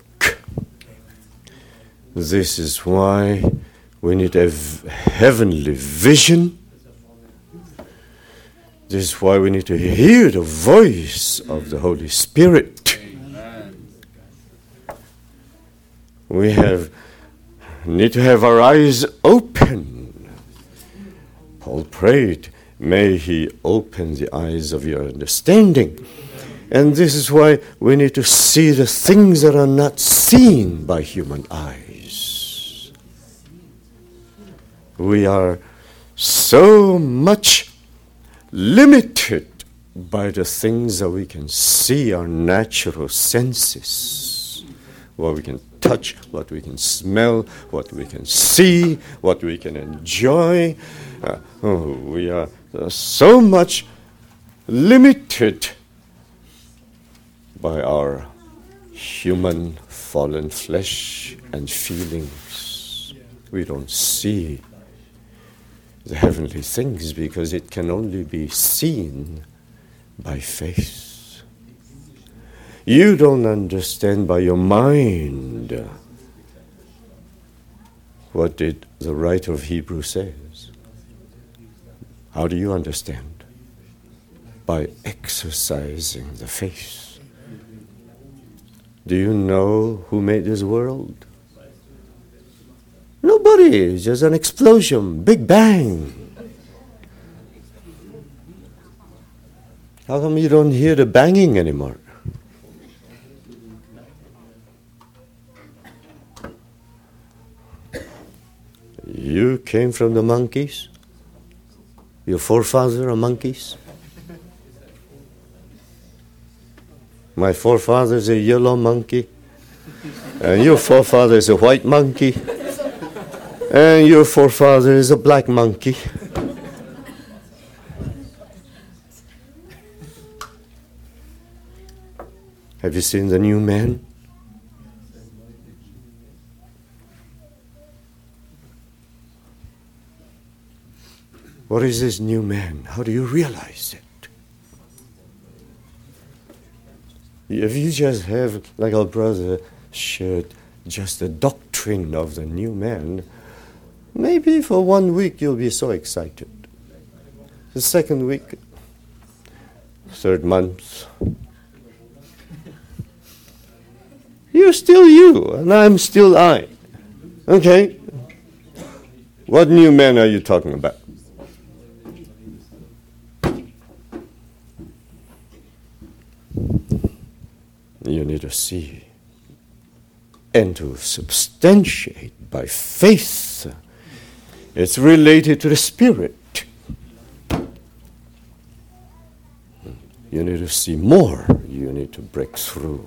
This is why we need to have heavenly vision. This is why we need to hear the voice of the Holy Spirit. Amen. We have need to have our eyes open. Paul prayed, may he open the eyes of your understanding. And this is why we need to see the things that are not seen by human eyes. We are so much limited by the things that we can see, our natural senses, what we can touch, what we can smell, what we can see, what we can enjoy. Uh, oh, we are uh, so much limited by our human fallen flesh and feelings. We don't see the heavenly things because it can only be seen by faith. You don't understand by your mind. What did the writer of Hebrews say? How do you understand? By exercising the faith. Do you know who made this world? Nobody. It's just an explosion, Big Bang. How come you don't hear the banging anymore? You came from the monkeys? Your forefathers are monkeys? My forefather is a yellow monkey, and your forefather is a white monkey, and your forefather is a black monkey. Have you seen the new man? What is this new man? How do you realize it? If you just have, like our brother shared, just the doctrine of the new man, maybe for one week you'll be so excited. The second week, third month, you're still you, and I'm still I. Okay? What new man are you talking about? You need to see and to substantiate by faith. It's related to the Spirit. You need to see more. You need to break through.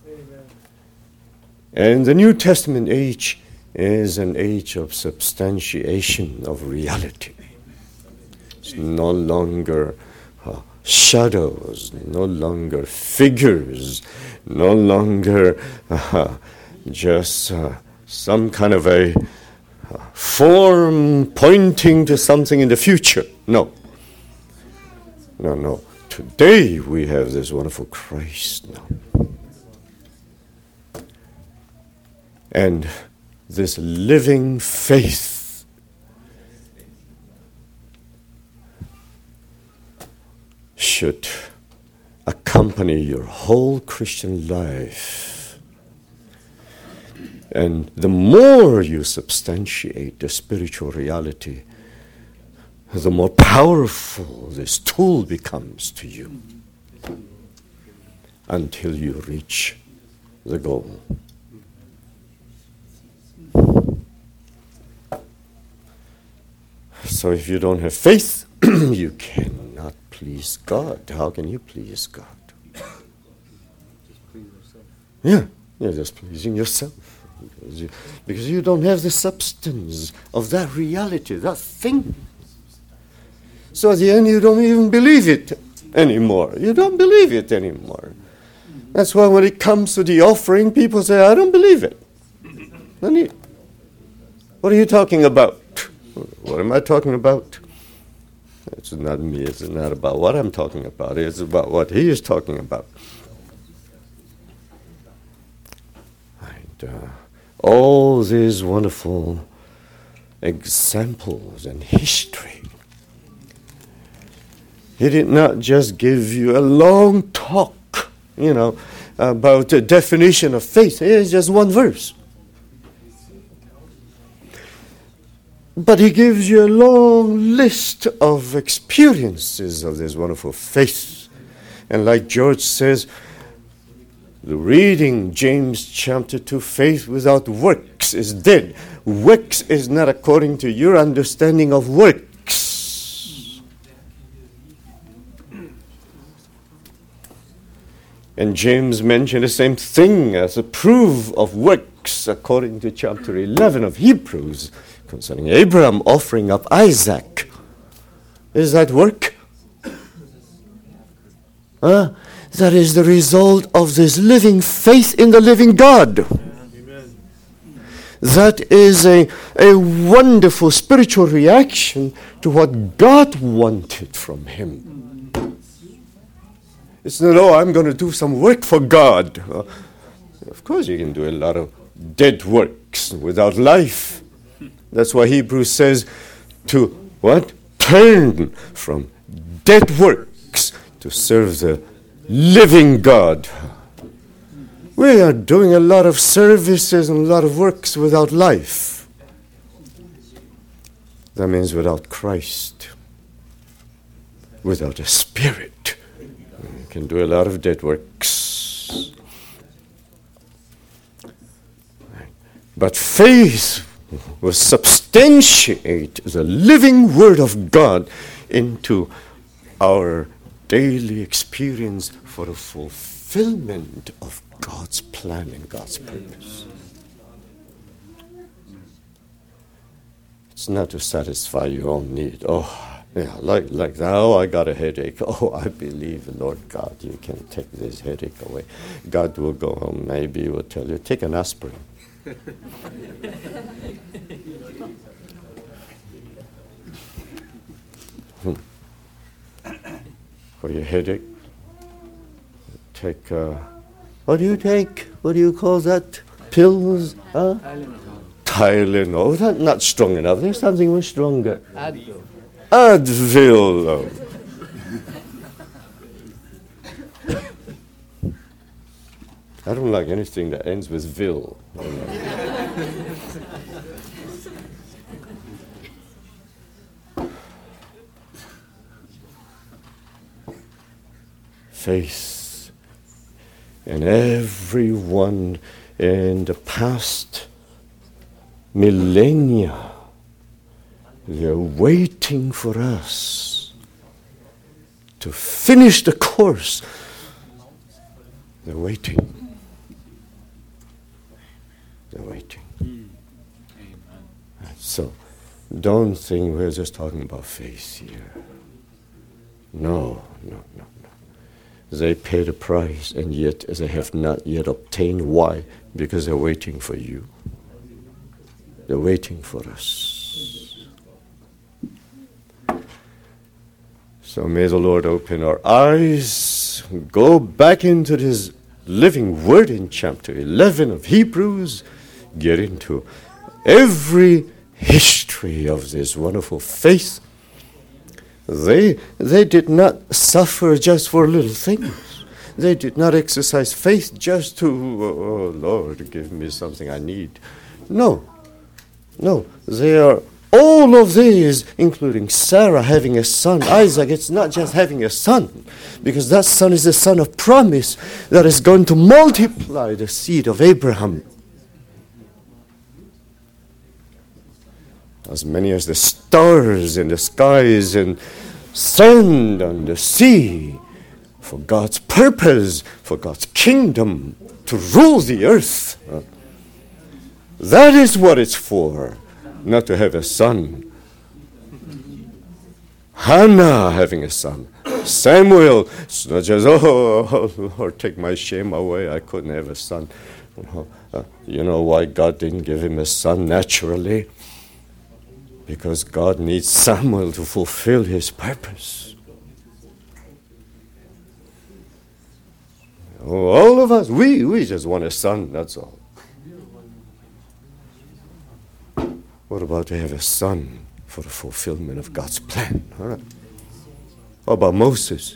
And the New Testament age is an age of substantiation of reality. It's no longer uh, shadows, no longer figures, no longer uh, just uh, some kind of a uh, form pointing to something in the future. No. No, no. Today we have this wonderful Christ now. And this living faith should accompany your whole Christian life. And the more you substantiate the spiritual reality, the more powerful this tool becomes to you until you reach the goal. So if you don't have faith, you cannot please God. How can you please God? Just please yourself. Yeah, you're just pleasing yourself. Because you, because you don't have the substance of that reality, that thing. So at the end, you don't even believe it anymore. You don't believe it anymore. That's why when it comes to the offering, people say, I don't believe it. What are you talking about? What am I talking about? It's not me. It's not about what I'm talking about. It's about what he is talking about. uh, all these wonderful examples and history. He did not just give you a long talk, you know, about the definition of faith. Here's just one verse. But he gives you a long list of experiences of this wonderful faith. And like George says, the reading James chapter two, faith without works is dead. Works is not according to your understanding of works. And James mentioned the same thing as a proof of works according to chapter eleven of Hebrews concerning Abraham offering up Isaac. Is that work? Huh? That is the result of this living faith in the living God. Amen. That is a, a wonderful spiritual reaction to what God wanted from him. It's not, oh, I'm going to do some work for God. Uh, of course you can do a lot of dead works without life. That's why Hebrews says to, what? Turn from dead works to serve the living God. We are doing a lot of services and a lot of works without life. That means without Christ, without a spirit. We can do a lot of dead works. But faith will substantiate the living Word of God into our daily experience for the fulfillment of God's plan and God's purpose. It's not to satisfy your own need. Oh, yeah, like like that. Oh, I got a headache. Oh, I believe, Lord God, you can take this headache away. God will go home. Maybe he will tell you, take an aspirin. hmm. For your headache, take, uh, what do you take? What do you call that? Pills? Huh? Tylenol. That's not strong enough. There's something much stronger. Advil. Advil. I don't like anything that ends with vil. Faith in everyone in the past millennia, they're waiting for us to finish the course. They're waiting. They're waiting. Mm. Amen. So, don't think we're just talking about faith here. No, no, no, no. They pay the price, and yet they have not yet obtained. Why? Because they're waiting for you. They're waiting for us. So may the Lord open our eyes, go back into this living word in chapter eleven of Hebrews, get into every history of this wonderful faith. They, they did not suffer just for little things. They did not exercise faith just to, oh, Lord, give me something I need. No. No. They are all of these, including Sarah having a son, Isaac. It's not just having a son, because that son is the son of promise that is going to multiply the seed of Abraham. As many as the stars in the skies and sand on the sea, for God's purpose, for God's kingdom, to rule the earth. That is what it's for, not to have a son. Hannah having a son. Samuel, it's not just, oh, Lord, take my shame away, I couldn't have a son. You know why God didn't give him a son naturally? Because God needs Samuel to fulfill his purpose. Oh, all of us, we, we just want a son, that's all. What about to have a son for the fulfillment of God's plan? Huh? What about Moses?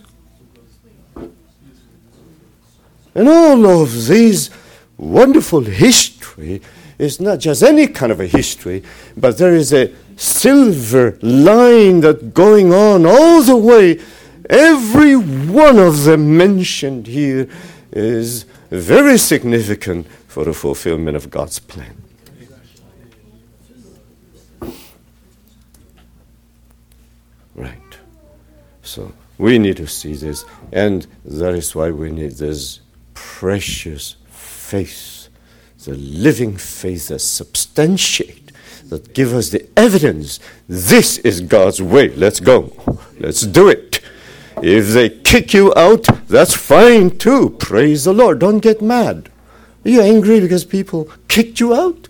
And all of these wonderful history is not just any kind of a history, but there is a silver line that going on all the way. Every one of them mentioned here is very significant for the fulfillment of God's plan. Right. So we need to see this, and that is why we need this precious faith, the living faith that substantiate, that give us the evidence. This is God's way. Let's go. Let's do it. If they kick you out, that's fine too. Praise the Lord. Don't get mad. Are you angry because people kicked you out?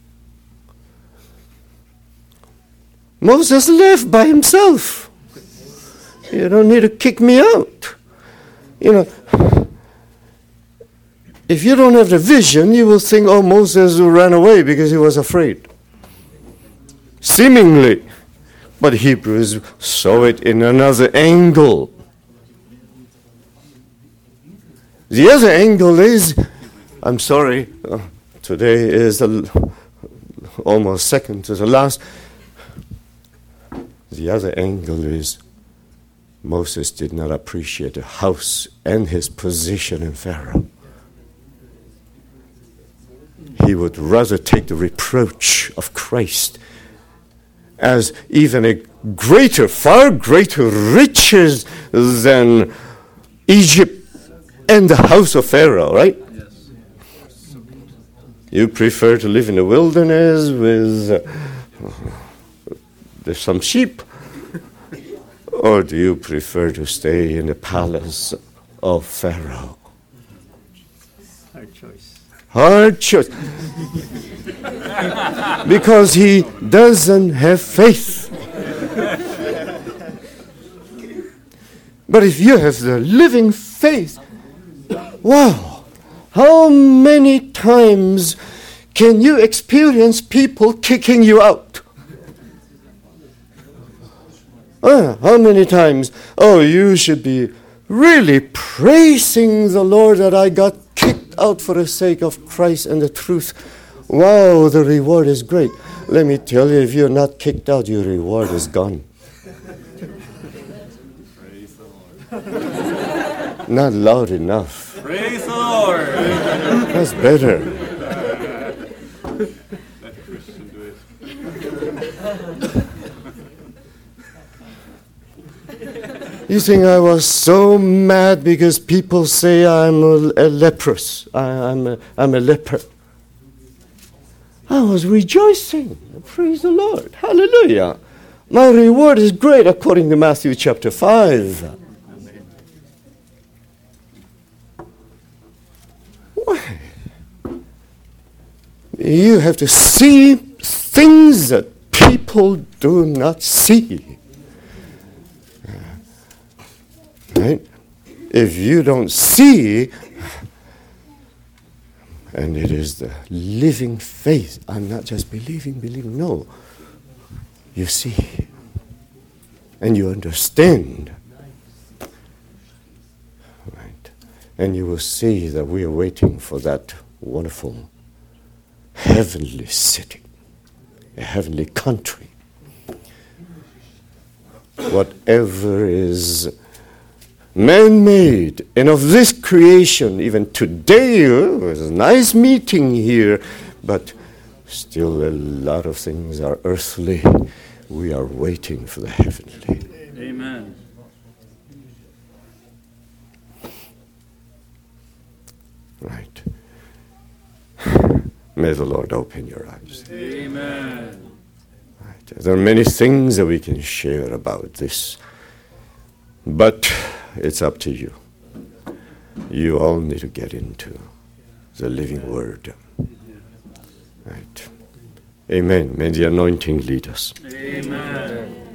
Moses left by himself. You don't need to kick me out. You know, if you don't have the vision, you will think, oh, Moses ran away because he was afraid. Seemingly. But Hebrews saw it in another angle. The other angle is, I'm sorry, uh, today is the, almost second to the last. The other angle is Moses did not appreciate the house and his position in Pharaoh. He would rather take the reproach of Christ as even a greater, far greater riches than Egypt and the house of Pharaoh, right? Yes. You prefer to live in the wilderness with uh, there's some sheep, or do you prefer to stay in the palace of Pharaoh? Hard choice. Hard choice. Because he doesn't have faith. But if you have the living faith, wow, how many times can you experience people kicking you out? Uh, how many times? Oh, you should be really praising the Lord that I got kicked out for the sake of Christ and the truth. Wow, the reward is great. Let me tell you, if you're not kicked out, your reward is gone. Praise the Lord. Not loud enough. Praise the Lord. That's better. Let a Christian do it. You think I was so mad because people say I'm a, a leprous. I, I'm, a, I'm a leper. I was rejoicing. Praise the Lord. Hallelujah. My reward is great according to Matthew chapter five. Why? You have to see things that people do not see. Right? If you don't see, and it is the living faith, I'm not just believing, believing, no. You see, and you understand. Right? And you will see that we are waiting for that wonderful heavenly city, a heavenly country. Whatever is man-made, and of this creation, even today, uh, there's a nice meeting here, but still a lot of things are earthly. We are waiting for the heavenly. Amen. Right. May the Lord open your eyes. Amen. Right. There are many things that we can share about this, but it's up to you. You all need to get into the living word. Right. Amen. May the anointing lead us. Amen.